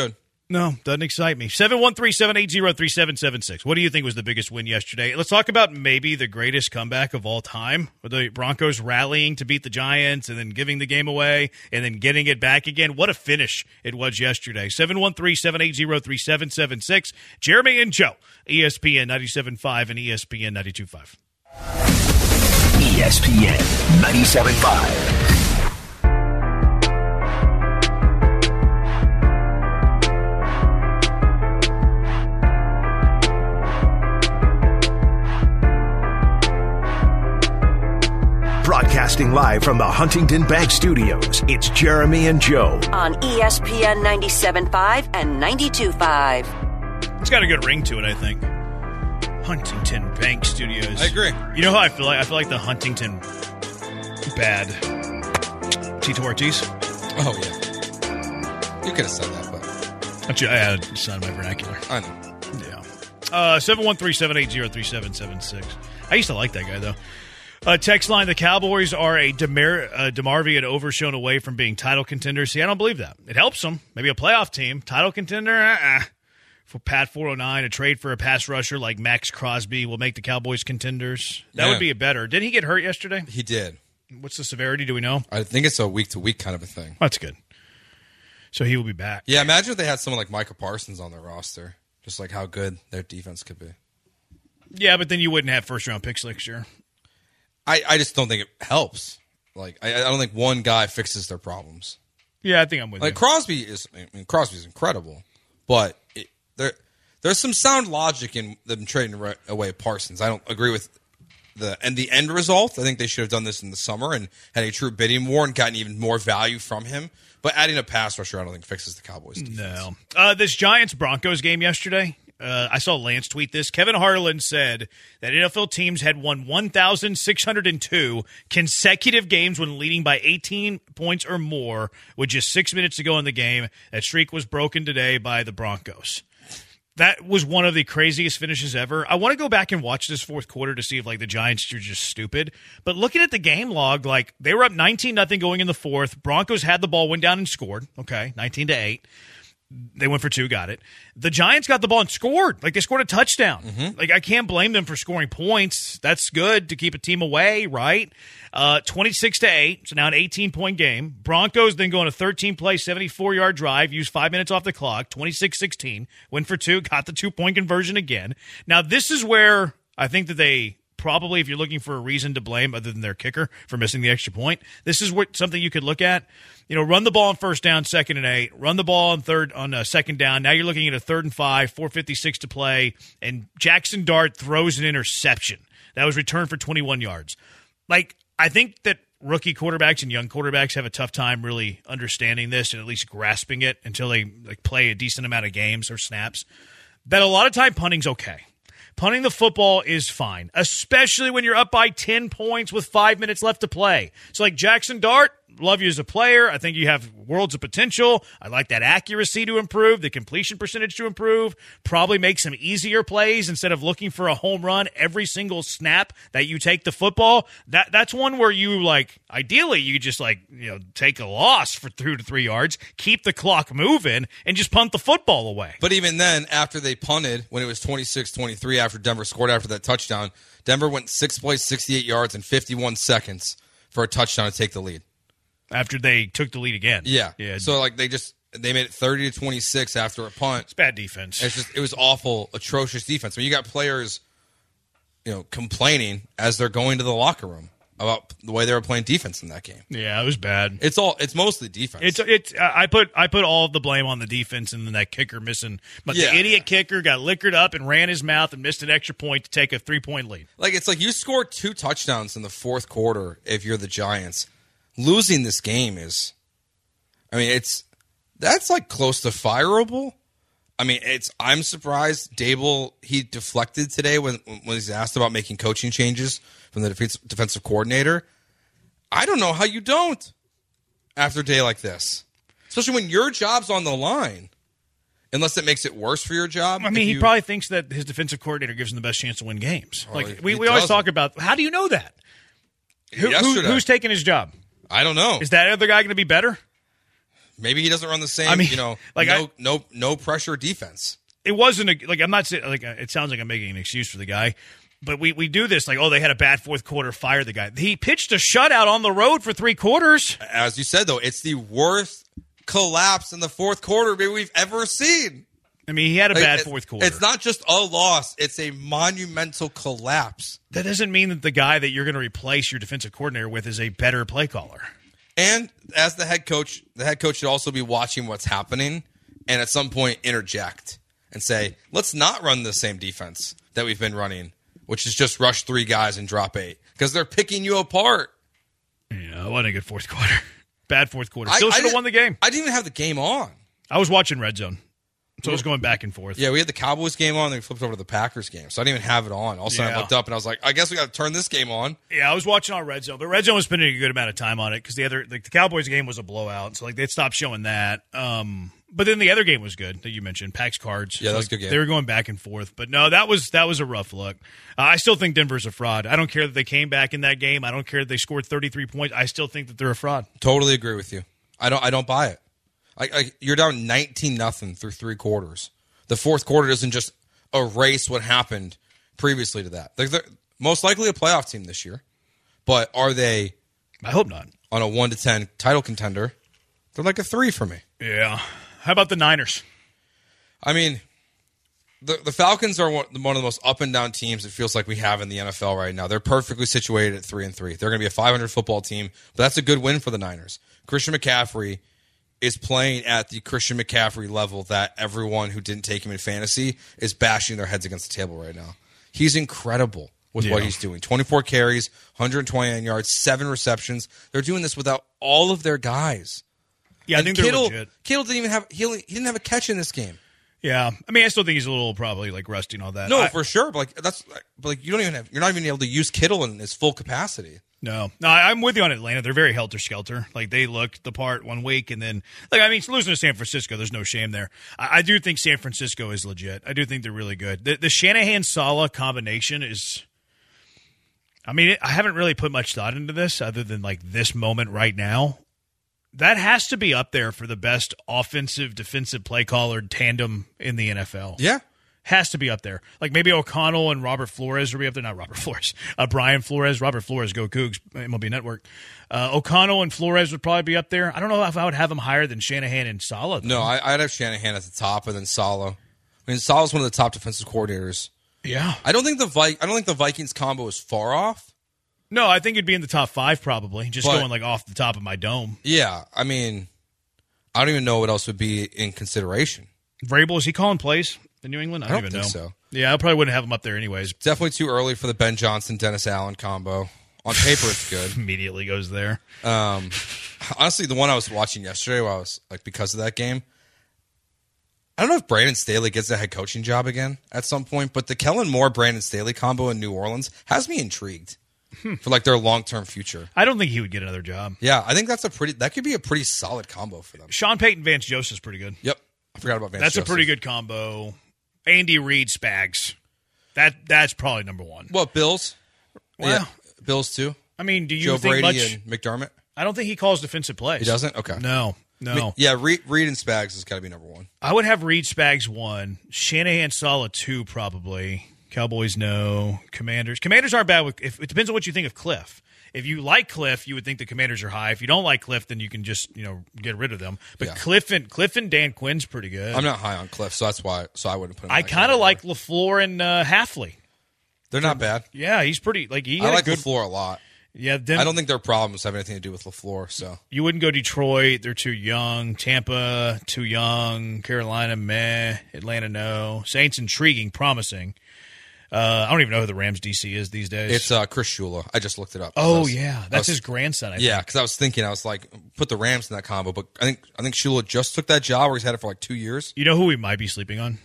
No, doesn't excite me. seven one three, seven eight zero, three seven seven six. What do you think was the biggest win yesterday? Let's talk about maybe the greatest comeback of all time, with the Broncos rallying to beat the Giants and then giving the game away and then getting it back again. What a finish it was yesterday. seven one three, seven eight zero, three seven seven six. Jeremy and Joe, E S P N ninety-seven point five and E S P N ninety-two point five. E S P N ninety-seven point five. Broadcasting live from the Huntington Bank Studios, it's Jeremy and Joe on E S P N ninety-seven point five and ninety-two point five. It's got a good ring to it, I think. Huntington Bank Studios. I agree. You know how I feel like? I feel like the Huntington bad. Tito Ortiz? Oh, yeah. You could have said that, but... Actually, I had to sign my vernacular. I know. Yeah. Uh, seven one three, seven eight zero, three seven seven six. I used to like that guy, though. Uh, text line, the Cowboys are a Demar- uh, DeMarvey and Overshown away from being title contenders. See, I don't believe that. It helps them. Maybe a playoff team. Title contender? Uh-uh. For Pat four oh nine, a trade for a pass rusher like Max Crosby will make the Cowboys contenders. That Yeah. would be a better. Didn't he get hurt yesterday? He did. What's the severity? Do we know? I think it's a week-to-week kind of a thing. That's good. So he will be back. Yeah, imagine if they had someone like Micah Parsons on their roster. Just like how good their defense could be. Yeah, but then you wouldn't have first-round picks next year. I, I just don't think it helps. Like I, I don't think one guy fixes their problems. Yeah, I think I'm with like you. Crosby is. I mean, Crosby's incredible, but it, there there's some sound logic in them trading re- away Parsons. I don't agree with the and the end result. I think they should have done this in the summer and had a true bidding war and gotten even more value from him. But adding a pass rusher, I don't think fixes the Cowboys' defense. No. Uh, this Giants-Broncos game yesterday, uh, I saw Lance tweet this. Kevin Harlan said that N F L teams had won one thousand six hundred two consecutive games when leading by eighteen points or more with just six minutes to go in the game. That streak was broken today by the Broncos. That was one of the craziest finishes ever. I want to go back and watch this fourth quarter to see if, like, the Giants are just stupid. But looking at the game log, like, they were up nineteen nothing going in the fourth. Broncos had the ball, went down and scored. Okay, nineteen to eight. They went for two, got it. The Giants got the ball and scored. Like, they scored a touchdown. Mm-hmm. Like, I can't blame them for scoring points. That's good to keep a team away, right? Uh, twenty-six to eight, so now an eighteen-point game. Broncos then go on a thirteen-play, seventy-four-yard drive, use five minutes off the clock, twenty-six sixteen, went for two, got the two-point conversion again. Now, this is where I think that they probably, if you're looking for a reason to blame other than their kicker for missing the extra point, this is what something you could look at. You know, run the ball on first down, second and eight. Run the ball on third on uh, second down. Now you're looking at a third and five, four fifty-six to play, and Jackson Dart throws an interception. That was returned for twenty-one yards. Like, I think that rookie quarterbacks and young quarterbacks have a tough time really understanding this and at least grasping it until they like play a decent amount of games or snaps. That a lot of time punting's okay. Punting the football is fine, especially when you're up by ten points with five minutes left to play. So, like Jackson Dart, love you as a player. I think you have worlds of potential. I like that accuracy to improve, the completion percentage to improve, probably make some easier plays instead of looking for a home run every single snap that you take the football. That That's one where you, like, ideally you just, like, you know, take a loss for two to three yards, keep the clock moving, and just punt the football away. But even then, after they punted, when it was twenty-six twenty-three after Denver scored after that touchdown, Denver went six plays, sixty-eight yards, and fifty-one seconds for a touchdown to take the lead. After they took the lead again. Yeah. yeah. So, like, they just they made it thirty to twenty-six after a punt. It's bad defense. It's just it was awful, atrocious defense. When you got players, you know, complaining as they're going to the locker room about the way they were playing defense in that game. Yeah, it was bad. It's all it's mostly defense. It's it's uh, I put I put all of the blame on the defense and then that kicker missing. But Yeah. the idiot kicker got liquored up and ran his mouth and missed an extra point to take a three-point lead. Like, it's like you scored two touchdowns in the fourth quarter if you're the Giants. Losing this game is, I mean, it's, that's like close to fireable. I mean, it's, I'm surprised Dable, he deflected today when, when he's asked about making coaching changes from the defense, defensive coordinator. I don't know how you don't after a day like this, especially when your job's on the line, unless it makes it worse for your job. I mean, If he you- probably thinks that his defensive coordinator gives him the best chance to win games. Well, like he- we, he we always doesn't. talk about, how do you know that? Who, who, Yesterday. who's taking his job? I don't know. Is that other guy going to be better? Maybe he doesn't run the same, I mean, you know, like no, I- no, no pressure defense. It wasn't a, like I'm not saying like it sounds like I'm making an excuse for the guy, but we, we do this like oh they had a bad fourth quarter, fire the guy. He pitched a shutout on the road for three quarters. As you said though, it's the worst collapse in the fourth quarter maybe we've ever seen. I mean he had a Like, bad it- fourth quarter. It's not just a loss; it's a monumental collapse. That doesn't mean that the guy that you're going to replace your defensive coordinator with is a better play caller. And as the head coach, the head coach should also be watching what's happening, and at some point interject and say, "Let's not run the same defense that we've been running." Which is just rush three guys and drop eight because they're picking you apart. Yeah, it wasn't a good fourth quarter. Bad fourth quarter. Still I- I should have didn't- won the game. I didn't even have the game on. I was watching Red Zone, so I was going back and forth. Yeah, we had the Cowboys game on, then we flipped over to the Packers game, so I didn't even have it on. All of a sudden, Yeah. I looked up and I was like, "I guess we got to turn this game on." Yeah, I was watching on Red Zone, but Red Zone was spending a good amount of time on it because the other, like the Cowboys game was a blowout, so like they stopped showing that. Um, but then the other game was good that you mentioned, Pax Cards. Yeah, that was Like, a good game. They were going back and forth, but no, that was that was a rough look. Uh, I still think Denver's a fraud. I don't care that they came back in that game. I don't care that they scored thirty-three points. I still think that they're a fraud. Totally agree with you. I don't. I don't buy it. Like, like you're down nineteen nothing through three quarters. The fourth quarter doesn't just erase what happened previously to that. Like they're most likely a playoff team this year, but are they? I hope not. On a one to ten title contender, they're like a three for me. Yeah. How about the Niners? I mean, the the Falcons are one, one of the most up and down teams it feels like we have in the N F L right now. They're perfectly situated at three and three. They're going to be a five hundred football team, but that's a good win for the Niners. Christian McCaffrey is playing at the Christian McCaffrey level that everyone who didn't take him in fantasy is bashing their heads against the table right now. He's incredible with what Yeah. he's doing. twenty-four carries, one hundred twenty-nine yards, seven receptions. They're doing this without all of their guys. Yeah, I And think they're Kittle, legit. Kittle didn't even have he, only, he didn't have a catch in this game. Yeah, I mean, I still think he's a little probably like rusty and all that. No, I- for sure. But like that's but like you don't even have you're not even able to use Kittle in his full capacity. No, no, I- I'm with you on Atlanta. They're very helter skelter. Like they looked the part one week, and then like I mean, losing to San Francisco, there's no shame there. I, I do think San Francisco is legit. I do think they're really good. The, the Shanahan Saleh combination is. I mean, I haven't really put much thought into this other than like this moment right now. That has to be up there for the best offensive defensive play caller tandem in the N F L. Yeah. Has to be up there. Like maybe O'Connell and Robert Flores will be up there. Not Robert Flores. Uh, Brian Flores. Robert Flores, go Cougs, M L B Network. Uh, O'Connell and Flores would probably be up there. I don't know if I would have them higher than Shanahan and Saleh. No, I, I'd have Shanahan at the top and then Saleh. I mean, Saleh's one of the top defensive coordinators. Yeah. I don't think the Vi- I don't think the Vikings combo is far off. No, I think it'd be in the top five probably. Just But- going like off the top of my dome. Yeah, I mean, I don't even know what else would be in consideration. Vrabel, is he calling plays in New England? I I don't, don't even think know. so. Yeah, I probably wouldn't have him up there anyways. Definitely too early for the Ben Johnson Dennis Allen combo. On paper, it's good. Immediately goes there. Um, honestly, the one I was watching yesterday, while I was like because of that game, I don't know if Brandon Staley gets a head coaching job again at some point, but the Kellen Moore Brandon Staley combo in New Orleans has me intrigued for like their long term future. I don't think he would get another job. Yeah, I think that's a pretty that could be a pretty solid combo for them. Sean Payton, Vance Joseph's pretty good. Yep, I forgot about Vance. That's Joseph. a pretty good combo. Andy Reid, Spags. That that's probably number one. What Bills? Well, yeah, Bills too. I mean, do you Joe think Brady much? and McDermott. I don't think he calls defensive plays. He doesn't. Okay. No, no. I mean, yeah, Reed, Reed and Spags has got to be number one. I would have Reed, Spags one, Shanahan, Saleh two, probably. Cowboys no, Commanders. Commanders aren't bad. With if it depends on what you think of Cliff. If you like Cliff, you would think the Commanders are high. If you don't like Cliff, then you can just you know get rid of them. But Yeah. Cliff and Cliff and Dan Quinn's pretty good. I'm not high on Cliff, so that's why. So I wouldn't put him. in I that kind of category. like LaFleur and uh, Halfley. They're not bad. Yeah, he's pretty. Like he I had like a good. LaFleur a lot. Yeah, them, I don't think their problems have anything to do with LaFleur. So you wouldn't go Detroit. They're too young. Tampa, too young. Carolina, meh. Atlanta, no. Saints, intriguing, promising. Uh, I don't even know who the Rams D C is these days. it's uh, Chris Shula. I just looked it up. oh I was- yeah, I that's was- his grandson. I Yeah, think. because I was thinking, I was like, put the Rams in that combo, but I think I think Shula just took that job where he's had it for like two years. You know who we might be sleeping on?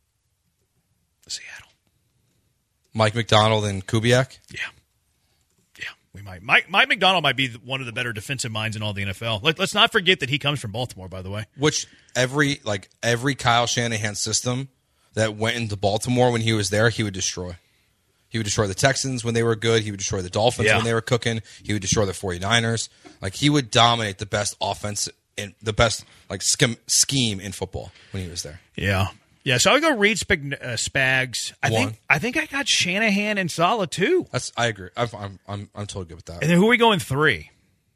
Seattle. Mike McDonald and Kubiak. Yeah, yeah, we might. Mike, Mike McDonald might be the- one of the better defensive minds in all the N F L. Let, let's not forget that he comes from Baltimore, by the way. Which every like every Kyle Shanahan system that went into Baltimore when he was there, he would destroy. He would destroy the Texans when they were good. He would destroy the Dolphins Yeah. when they were cooking. He would destroy the 49ers. Like he would dominate the best offense in the best like scheme, scheme in football when he was there. Yeah. Yeah, so I would go Reed Spag- uh, Spags. I One. think I think I got Shanahan and Saleh too. That's I agree. I'm I'm I'm, I'm totally good with that. And then who are we going three?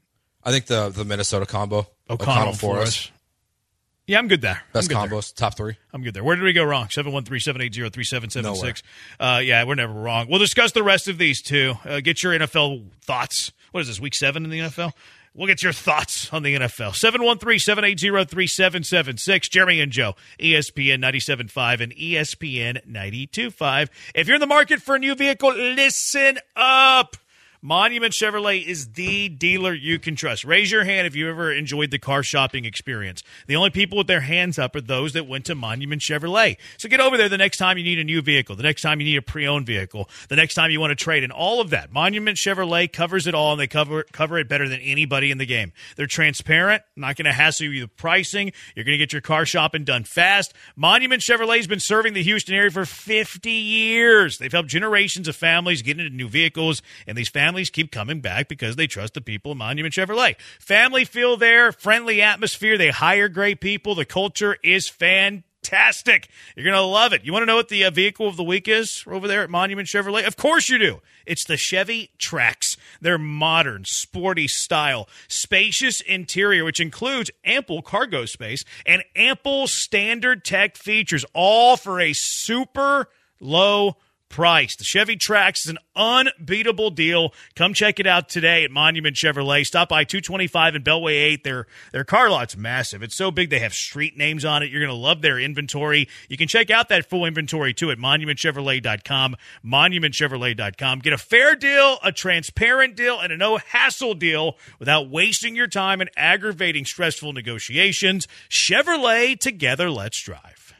I think the the Minnesota combo, O'Connell, Forrest. Yeah, I'm good there. Best I'm good combos, there. top three. I'm good there. Where did we go wrong? seven one three, seven eight zero, three seven seven six. Uh, yeah, we're never wrong. We'll discuss the rest of these, too. Uh, get your N F L thoughts. What is this, week seven in the N F L? We'll get your thoughts on the N F L. seven one three, seven eight zero, three seven seven six. Jeremy and Joe, E S P N ninety-seven point five and E S P N ninety-two point five. If you're in the market for a new vehicle, listen up. Monument Chevrolet is the dealer you can trust. Raise your hand if you ever enjoyed the car shopping experience. The only people with their hands up are those that went to Monument Chevrolet. So get over there the next time you need a new vehicle, the next time you need a pre-owned vehicle, the next time you want to trade, and all of that. Monument Chevrolet covers it all, and they cover cover it better than anybody in the game. They're transparent, not going to hassle you with pricing. You're going to get your car shopping done fast. Monument Chevrolet has been serving the Houston area for fifty years. They've helped generations of families get into new vehicles, and these families keep coming back because they trust the people at Monument Chevrolet. Family feel there, friendly atmosphere. They hire great people. The culture is fantastic. You're going to love it. You want to know what the uh, vehicle of the week is over there at Monument Chevrolet? Of course you do. It's the Chevy Trax. They're modern, sporty style, spacious interior, which includes ample cargo space and ample standard tech features, all for a super low price. The Chevy Trax is an unbeatable deal. Come check it out today at Monument Chevrolet. Stop by two twenty-five and Beltway eight. Their, their car lot's massive. It's so big they have street names on it. You're going to love their inventory. You can check out that full inventory, too, at monument chevrolet dot com, monument chevrolet dot com. Get a fair deal, a transparent deal, and a no-hassle deal without wasting your time and aggravating stressful negotiations. Chevrolet, together, let's drive.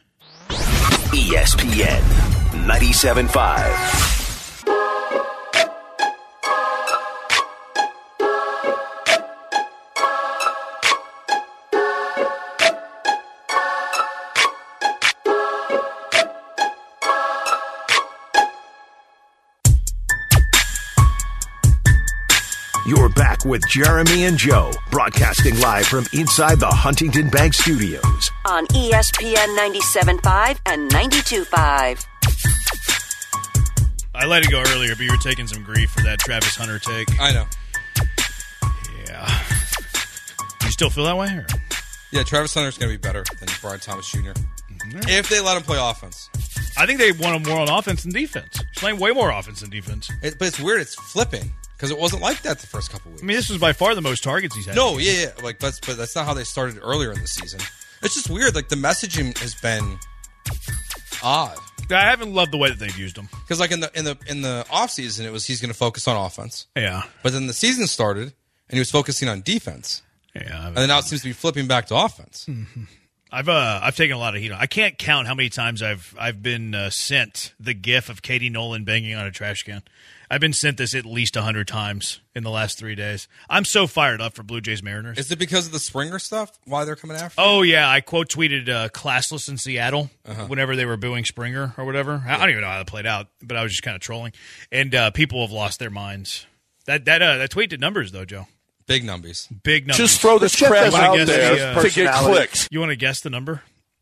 E S P N ninety-seven point five. You're back with Jeremy and Joe, broadcasting live from inside the Huntington Bank Studios. On E S P N ninety-seven point five and ninety-two point five. I let it go earlier, but you were taking some grief for that Travis Hunter take. I know. Yeah. You still feel that way? Or? Yeah, Travis Hunter's going to be better than Brian Thomas Junior Mm-hmm. If they let him play offense. I think they want him more on offense than defense. He's playing way more offense than defense. It, but it's weird. It's flipping because it wasn't like that the first couple weeks. I mean, this was by far the most targets he's had. No, yeah, yeah. Like, that's, but that's not how they started earlier in the season. It's just weird. Like, the messaging has been odd. I haven't loved the way that they've used him. Because, like, in the in the in the offseason, it was he's going to focus on offense. Yeah. But then the season started, and he was focusing on defense. Yeah. And then now it seems to be flipping back to offense. Mm-hmm. I've uh, I've taken a lot of heat on. I can't count how many times I've I've been uh, sent the GIF of Katie Nolan banging on a trash can. I've been sent this at least a hundred times in the last three days. I'm so fired up for Blue Jays Mariners. Is it because of the Springer stuff? Why they're coming after? Oh yeah, I quote tweeted uh, "classless in Seattle" uh-huh. whenever whenever they were booing Springer or whatever. I don't even know how that played out, but I was just kind of trolling. And uh, people have lost their minds. That that uh, that tweet did numbers though, Joe. Big numbers. Big numbers. Just throw this crap out there the, uh, to get clicks. You want to guess the number?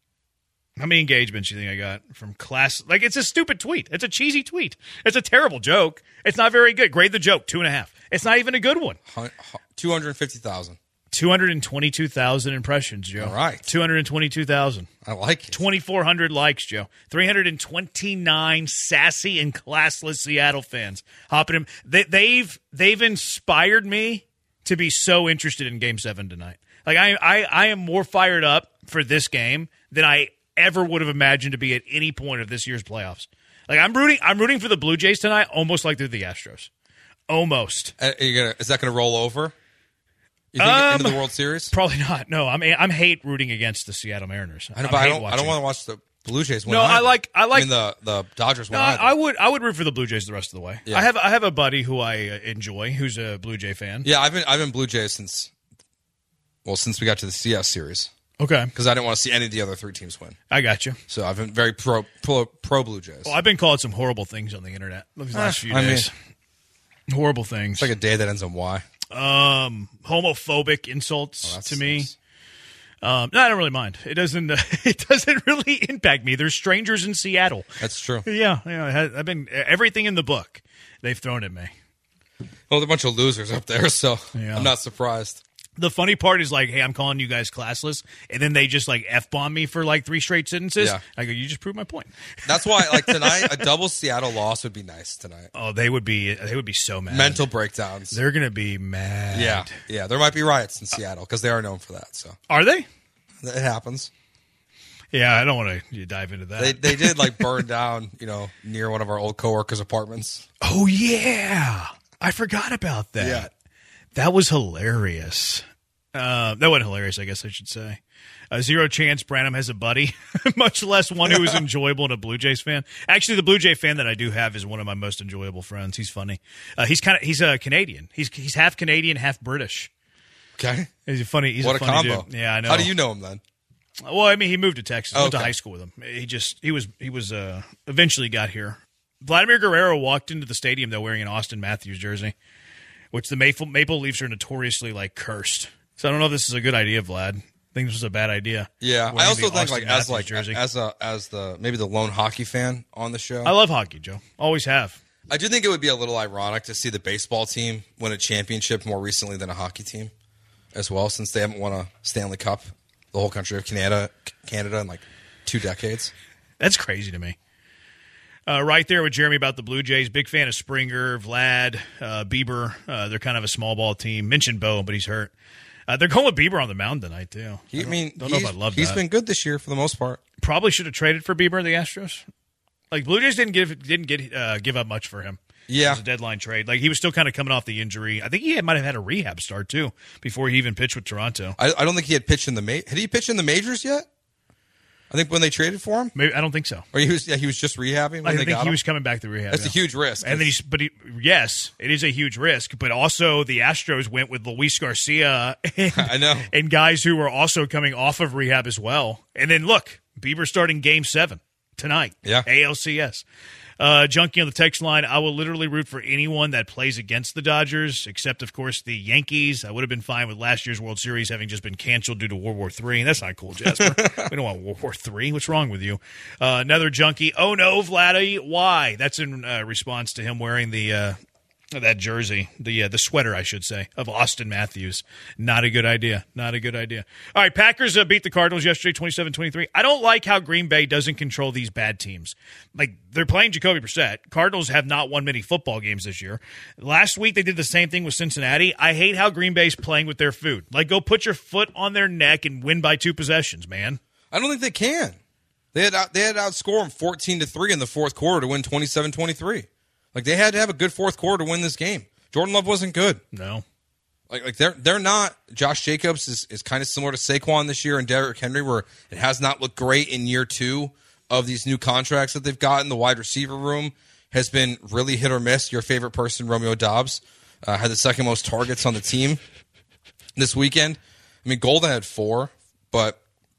How many engagements do you think I got from class? Like, it's a stupid tweet. It's a cheesy tweet. It's a terrible joke. It's not very good. Grade the joke, two and a half. It's not even a good one. two hundred fifty thousand. two hundred twenty-two thousand impressions, Joe. All right. two hundred twenty-two thousand. I like it. twenty-four hundred likes, Joe. three hundred twenty-nine sassy and classless Seattle fans hopping in. They, they've they've inspired me to be so interested in Game Seven tonight. Like I, I, I am more fired up for this game than I ever would have imagined to be at any point of this year's playoffs. Like I'm rooting, I'm rooting for the Blue Jays tonight, almost like they're the Astros. Almost. Uh, are you gonna, is that going to roll over? You think Um, into the World Series? Probably not. No, I'm I'm hate rooting against the Seattle Mariners. I, know, I'm but I hate don't. I watching. don't want to watch the Blue Jays win. No, I either. like- I like- I mean the the Dodgers win. No, I, either. I would I would root for the Blue Jays the rest of the way. Yeah. I have I have a buddy who I uh, enjoy, who's a Blue Jay fan. Yeah, I've been I've been Blue Jays since well since we got to the C S series Okay, because I didn't want to see any of the other three teams win. I got you. So I've been very pro pro, pro Blue Jays. Well, I've been called some horrible things on the internet these last few I mean- days. Horrible things. It's like a day that ends in Y. um, homophobic insults Oh, that to me. sucks. Um, no, I don't really mind. It doesn't. Uh, it doesn't really impact me. There's strangers in Seattle. That's true. Yeah, yeah. I've been everything in the book they've thrown at me. Well, they're a bunch of losers up there, so Yeah. I'm not surprised. The funny part is like, hey, I'm calling you guys classless, and then they just like f-bomb me for like three straight sentences. Yeah. I go, you just proved my point. That's why, like tonight, a double Seattle loss would be nice tonight. Oh, they would be. They would be so mad. Mental breakdowns. They're gonna be mad. Yeah, yeah. There might be riots in Seattle because they are known for that. So Are they? it happens. Yeah, I don't want to dive into that. They they did like burn down, you know, near one of our old coworkers' apartments. Oh yeah, I forgot about that. Yeah. That was hilarious. Uh, that wasn't hilarious, I guess I should say. Uh, zero chance Branham has a buddy, much less one who is enjoyable and a Blue Jays fan. Actually, the Blue Jay fan that I do have is one of my most enjoyable friends. He's funny. Uh, he's kind of he's a Canadian. He's he's half Canadian, half British. Okay, he's a funny. He's what a, a funny combo. Dude. Yeah, I know. How do you know him then? Well, I mean, he moved to Texas. Oh, Went to okay. high school with him. He just he was he was uh, eventually got here. Vladimir Guerrero walked into the stadium though wearing an Austin Matthews jersey, which the Maple Maple Leafs are notoriously like cursed. So I don't know if this is a good idea, Vlad. I think this was a bad idea. Yeah, Wearing I also the think Austin like as Matthews like jersey. as a as the maybe the lone hockey fan on the show. I love hockey, Joe. Always have. I do think it would be a little ironic to see the baseball team win a championship more recently than a hockey team as well, since they haven't won a Stanley Cup, the whole country of Canada, Canada in like two decades. That's crazy to me. Uh, right there with Jeremy about the Blue Jays. Big fan of Springer, Vlad, uh, Bieber. Uh, they're kind of a small ball team. Mentioned Bo, but he's hurt. Uh, they're going with Bieber on the mound tonight, too. He, I, I mean, don't know if I love he's that. been good this year for the most part. Probably should have traded for Bieber, the Astros. Like, Blue Jays didn't give didn't get uh, give up much for him. Yeah. It was a deadline trade. Like, he was still kind of coming off the injury. I think he had, might have had a rehab start, too, before he even pitched with Toronto. I, I don't think he had pitched in the ma- had he pitched in the majors yet? I think when they traded for him, Maybe I don't think so. or he was yeah he was just rehabbing when I they think got he him. was coming back to rehab. That's yeah. a huge risk. And then he's, but he, yes, it is a huge risk. But also, the Astros went with Luis Garcia and, I know. and guys who were also coming off of rehab as well. And then look, Bieber starting Game Seven tonight. Yeah. A L C S. Uh, Junkie on the text line. I will literally root for anyone that plays against the Dodgers, except of course the Yankees. I would have been fine with last year's World Series having just been canceled due to World War Three, and that's not cool, Jasper. We don't want World War Three. What's wrong with you? Uh, another junkie. Oh no, Vladdy. Why? That's in uh, response to him wearing the uh, that jersey, the uh, the sweater, I should say, of Austin Matthews. Not a good idea. Not a good idea. All right, Packers uh, beat the Cardinals yesterday, twenty-seven twenty-three. I don't like how Green Bay doesn't control these bad teams. Like, they're playing Jacoby Brissett. Cardinals have not won many football games this year. Last week, they did the same thing with Cincinnati. I hate how Green Bay's playing with their food. Like, go put your foot on their neck and win by two possessions, man. I don't think they can. They had out, they had outscore them fourteen to three in the fourth quarter to win twenty-seven twenty-three. Like, they had to have a good fourth quarter to win this game. Jordan Love wasn't good. No. Like, like they're they're not. Josh Jacobs is, is kind of similar to Saquon this year and Derrick Henry, where it has not looked great in year two of these new contracts that they've gotten. The wide receiver room has been really hit or miss. Your favorite person, Romeo Doubs, uh, had the second most targets on the team this weekend. I mean, Golden had four, but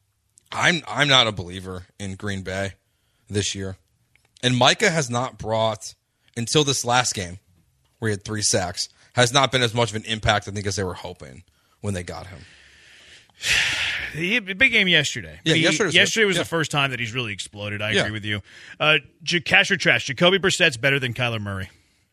I'm I'm not a believer in Green Bay this year. And Micah has not brought, until this last game, where he had three sacks, has not been as much of an impact, I think, as they were hoping when they got him. He, big game yesterday. Yeah, He- yesterday was yesterday good. was Yeah. the first time that he's really exploded. I Yeah. agree with you. Uh, J- cash or trash? Jacoby Brissett's better than Kyler Murray.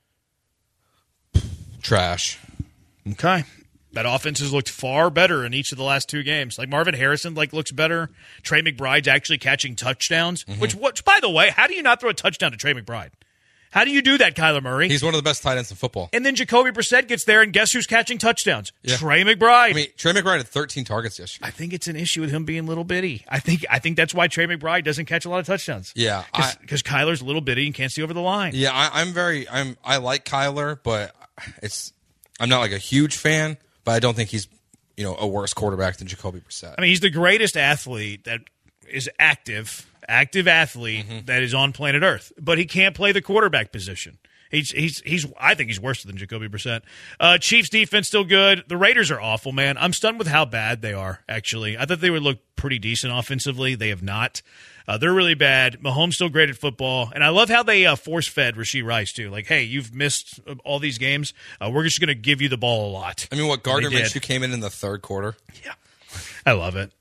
Trash. Okay. That offense has looked far better in each of the last two games. Like Marvin Harrison, like looks better. Trey McBride's actually catching touchdowns. Mm-hmm. Which, which, by the way, how do you not throw a touchdown to Trey McBride? How do you do that, Kyler Murray? He's one of the best tight ends in football. and then Jacoby Brissett gets there, and guess who's catching touchdowns? Yeah. Trey McBride. I mean, Trey McBride had thirteen targets yesterday. I think it's an issue with him being little bitty. I think I think that's why Trey McBride doesn't catch a lot of touchdowns. Yeah, I- because Kyler's little bitty and can't see over the line. Yeah, I, I'm very. I'm. I like Kyler, but it's. I'm not like a huge fan, but I don't think he's, you know, a worse quarterback than Jacoby Brissett. I mean, he's the greatest athlete that is active, active athlete Mm-hmm. that is on planet Earth, but he can't play the quarterback position. He's he's he's. I think he's worse than Jacoby Brissett. Uh, Chiefs defense still good. The Raiders are awful, man. I'm stunned with how bad they are. Actually, I thought they would look pretty decent offensively. They have not. Uh, they're really bad. Mahomes still great at football, and I love how they uh, force fed Rashee Rice too. Like, hey, you've missed all these games. Uh, we're just going to give you the ball a lot. I mean, what Gardner They did. Minshew came in in the third quarter. Yeah, I love it.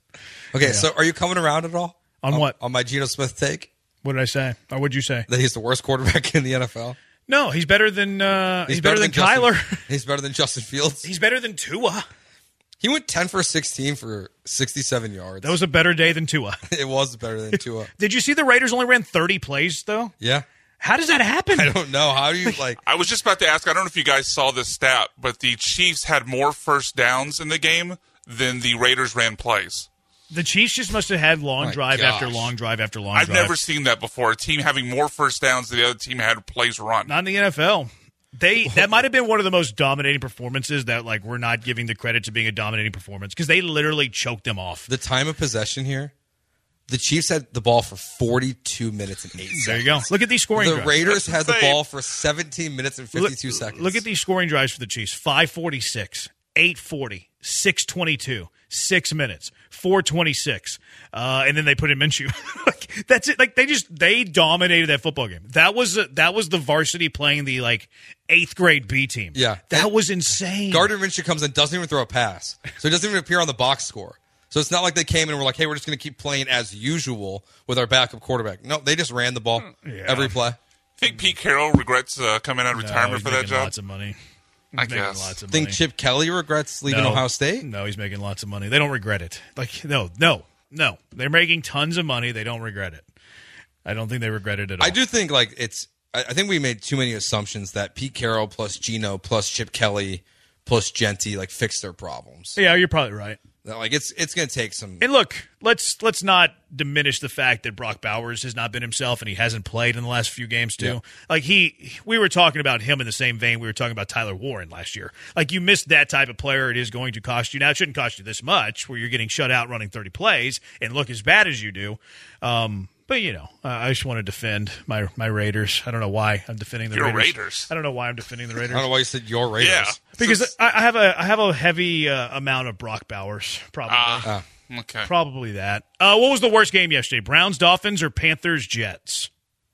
Okay, Yeah. so are you coming around at all? On what? On my Geno Smith take? What did I say? Or what'd you say? That he's the worst quarterback in the N F L? No, he's better than uh, he's, he's better, better than, than Kyler. Justin, he's better than Justin Fields. He's better than Tua. He went ten for sixteen for sixty-seven yards. That was a better day than Tua. It was better than Tua. Did you see the Raiders only ran thirty plays, though? Yeah. How does that happen? I don't know. How do you, like... I was just about to ask, I don't know if you guys saw this stat, but the Chiefs had more first downs in the game than the Raiders ran plays. The Chiefs just must have had long My drive gosh. after long drive after long I've drive. never seen that before. A team having more first downs than the other team had plays run. Not in the N F L. They that might have been one of the most dominating performances that like we're not giving the credit to being a dominating performance because they literally choked them off. The time of possession here, the Chiefs had the ball for forty-two minutes and eight seconds. There you go. Look at these scoring The drives. Raiders That's had the insane. ball for seventeen minutes and fifty-two look, seconds. Look at these scoring drives for the Chiefs. five forty-six, eight forty, six twenty-two, six minutes, four twenty-six. Uh, and then they put in Minshew. like, that's it. Like they just they dominated that football game. That was uh, that was the varsity playing the like eighth grade B team. Yeah. That And was insane. Gardner Minshew comes in, doesn't even throw a pass. So he doesn't even appear on the box score. So it's not like they came in and were like, hey, we're just going to keep playing as usual with our backup quarterback. No, they just ran the ball Yeah. every play. I think Pete Carroll regrets uh, coming out of No, retirement he's for that making job. Lots of money. He's I making guess. lots of Think money. Chip Kelly regrets leaving No. Ohio State? No, he's making lots of money. They don't regret it. Like no, no, no. They're making tons of money. They don't regret it. I don't think they regret it at all. I do think like it's. I I think we made too many assumptions that Pete Carroll plus Geno plus Chip Kelly plus Genty like fix their problems. Yeah, you're probably right. That, like it's it's going to take some. And look, let's let's not diminish the fact that Brock Bowers has not been himself and he hasn't played in the last few games too. Yeah. Like he, we were talking about him in the same vein we were talking about Tyler Warren last year. Like you missed that type of player, it is going to cost you. Now it shouldn't cost you this much, where you're getting shut out running thirty plays and look as bad as you do. Um, But, you know, uh, I just want to defend my my Raiders. I don't know why I'm defending the Your Raiders. Raiders. I don't know why I'm defending the Raiders. I don't know why you said your Raiders. Yeah. Because I, I have a I have a heavy uh, amount of Brock Bowers, probably. Ah, okay. Probably that. Uh, what was the worst game yesterday? Browns, Dolphins, or Panthers, Jets?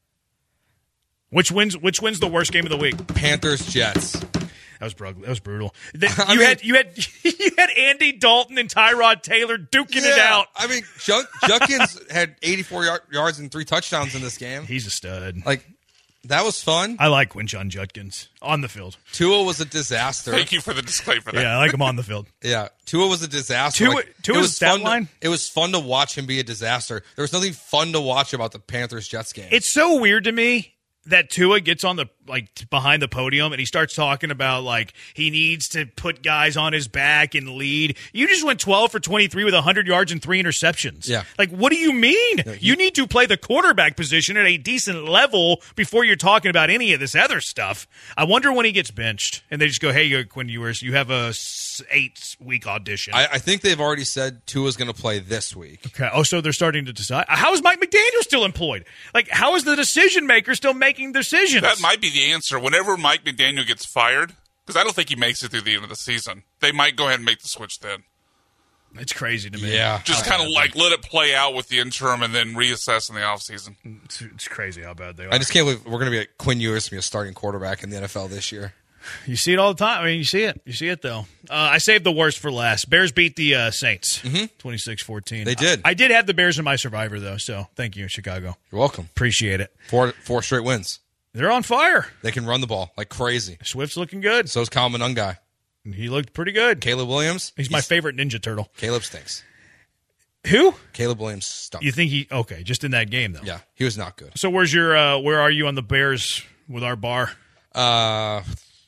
Which wins? Which wins the worst game of the week? Panthers, Jets. That was brutal. That was brutal. The- I you mean- had you had you had Andy Dalton and Tyrod Taylor duking it Yeah, out. I mean, Junk, Judkins had eighty-four yard, yards and three touchdowns in this game. He's a stud. Like, that was fun. I like Quinshon Judkins on the field. Tua was a disaster. Thank you for the display for that. Yeah, I like him on the field. Yeah, Tua was a disaster. Tua- Like, Tua's it was stat fun. line? To, it was fun to watch him be a disaster. There was nothing fun to watch about the Panthers Jets game. It's so weird to me that Tua gets on the like t- behind the podium and he starts talking about like he needs to put guys on his back and lead. You just went twelve for twenty-three with one hundred yards and three interceptions. Yeah. Like what do you mean? you- you need to play the quarterback position at a decent level before you're talking about any of this other stuff. I wonder when he gets benched and they just go, "Hey, you- Quinn Ewers, you have a s- eight week audition." I, I think they've already said Tua's going to play this week. Okay. Oh, so they're starting to decide. How is Mike McDaniel still employed? Like, how is the decision maker still making decisions? That might be the answer. Whenever Mike McDaniel gets fired, because I don't think he makes it through the end of the season, they might go ahead and make the switch then. It's crazy to me. Yeah. Just kind of like let it play out with the interim and then reassess in the offseason. It's, it's crazy how bad they are. I just can't believe we're going to be at Quinn Ewers be a starting quarterback in the N F L this year. You see it all the time. I mean, you see it. You see it, though. Uh, I saved the worst for last. Bears beat the uh, Saints twenty-six fourteen. They did. I, I did have the Bears in my survivor, though, so thank you, Chicago. You're welcome. Appreciate it. Four four straight wins. They're on fire. They can run the ball like crazy. Swift's looking good. So is Kyle Monungai. He looked pretty good. Caleb Williams. He's my favorite Ninja Turtle. Caleb stinks. Who? Caleb Williams stunk. You think he... Okay, just in that game, though. Yeah, he was not good. So where's your... Uh, where are you on the Bears with our bar? Uh,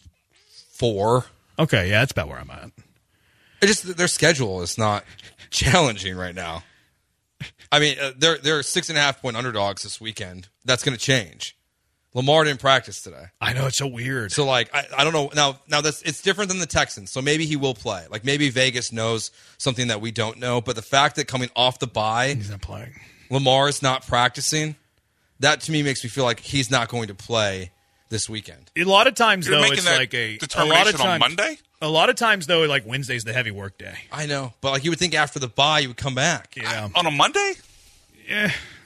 four. Okay, yeah, that's about where I'm at. It just their schedule is not challenging right now. I mean, uh, they're they're six and a half point underdogs this weekend. That's going to change. Lamar didn't practice today, I know, it's so weird. so like I, I don't know now. Now that's it's different than the Texans, so maybe he will play. Like maybe Vegas knows something that we don't know. But the fact that coming off the bye, He's not playing. Lamar is not practicing, that to me makes me feel like he's not going to play this weekend. A lot of times, You're though, making it's that like a... a lot determination of on times, Monday? A lot of times, though, like Wednesday's the heavy work day. I know, but like you would think after the bye you would come back. Yeah. On a Monday? Yeah.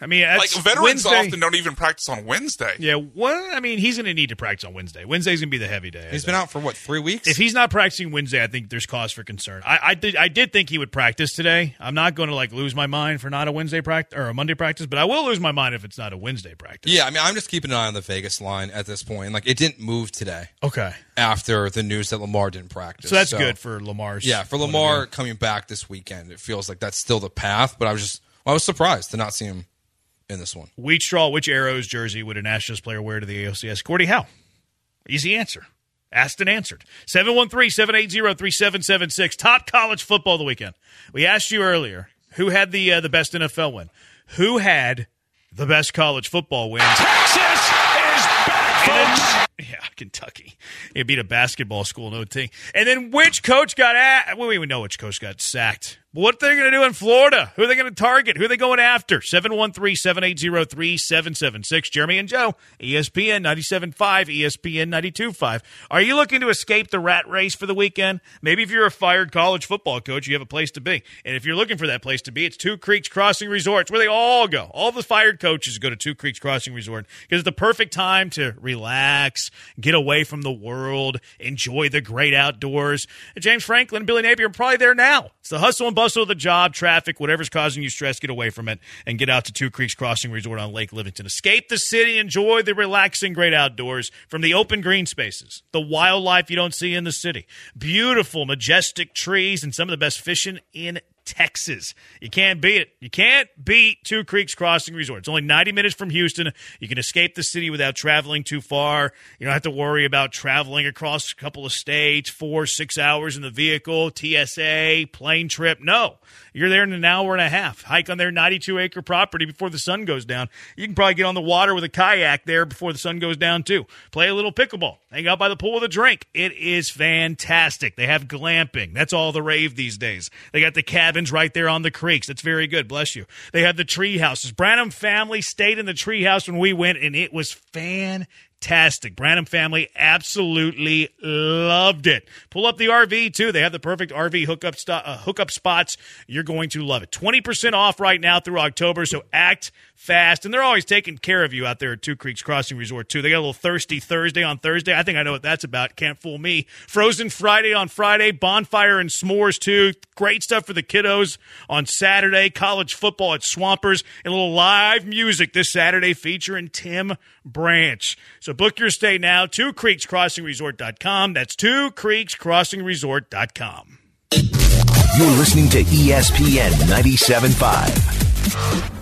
I mean, Like, that's veterans Wednesday. often don't even practice on Wednesday. Yeah, well, I mean, he's going to need to practice on Wednesday. Wednesday's going to be the heavy day. He's been out for, what, three weeks? If he's not practicing Wednesday, I think there's cause for concern. I, I, did, I did think he would practice today. I'm not going to, like, lose my mind for not a Wednesday practice or a Monday practice, but I will lose my mind if it's not a Wednesday practice. Yeah, I mean, I'm just keeping an eye on the Vegas line at this point. Like, it didn't move today. Okay. After the news that Lamar didn't practice. So that's good for Lamar's. Yeah, for Lamar coming back this weekend, it feels like that's still the path, but I was just, well, I was surprised to not see him in this one. Wheat straw, which Arrows jersey would a Nationals player wear to the A L C S? Gordie Howe. Easy answer. Asked and answered. seven one three, seven eight zero, three seven seven six. Top college football of the weekend. We asked you earlier, who had the uh, the best N F L win? Who had the best college football win? Texas is back, folks. Yeah, Kentucky. It beat a basketball school, no thing. And then which coach got at? Well, we even know which coach got sacked. What they're going to do in Florida? Who are they going to target? Who are they going after? seven one three, seven eight zero, three seven seven six. Jeremy and Joe, E S P N ninety-seven point five, E S P N ninety-two point five. Are you looking to escape the rat race for the weekend? Maybe if you're a fired college football coach, you have a place to be. And if you're looking for that place to be, it's Two Creeks Crossing Resort. It's where they all go. All the fired coaches go to Two Creeks Crossing Resort because it's the perfect time to relax, get away from the world, enjoy the great outdoors. And James Franklin and Billy Napier are probably there now. It's the hustle and bustle of the job, traffic, whatever's causing you stress, get away from it and get out to Two Creeks Crossing Resort on Lake Livingston. Escape the city, enjoy the relaxing great outdoors from the open green spaces, the wildlife you don't see in the city, beautiful, majestic trees, and some of the best fishing in Texas. You can't beat it. You can't beat Two Creeks Crossing Resort. It's only ninety minutes from Houston. You can escape the city without traveling too far. You don't have to worry about traveling across a couple of states, four, six hours in the vehicle, T S A, plane trip. No. You're there in an hour and a half. Hike on their ninety-two acre property before the sun goes down. You can probably get on the water with a kayak there before the sun goes down, too. Play a little pickleball. Hang out by the pool with a drink. It is fantastic. They have glamping. That's all the rave these days. They got the cabins right there on the creeks. That's very good. Bless you. They have the tree houses. Branham family stayed in the tree house when we went, and it was fantastic. Fantastic. Branham family absolutely loved it. Pull up the R V, too. They have the perfect R V hookup, st- uh, hookup spots. You're going to love it. twenty percent off right now through October, so act fast. And they're always taking care of you out there at Two Creeks Crossing Resort, too. They got a little Thirsty Thursday on Thursday. I think I know what that's about. Can't fool me. Frozen Friday on Friday. Bonfire and s'mores, too. Great stuff for the kiddos on Saturday. College football at Swampers. And a little live music this Saturday featuring Tim Branch. So book your stay now, two creeks crossing resort dot com. That's two creeks crossing resort dot com. You're listening to E S P N ninety-seven point five.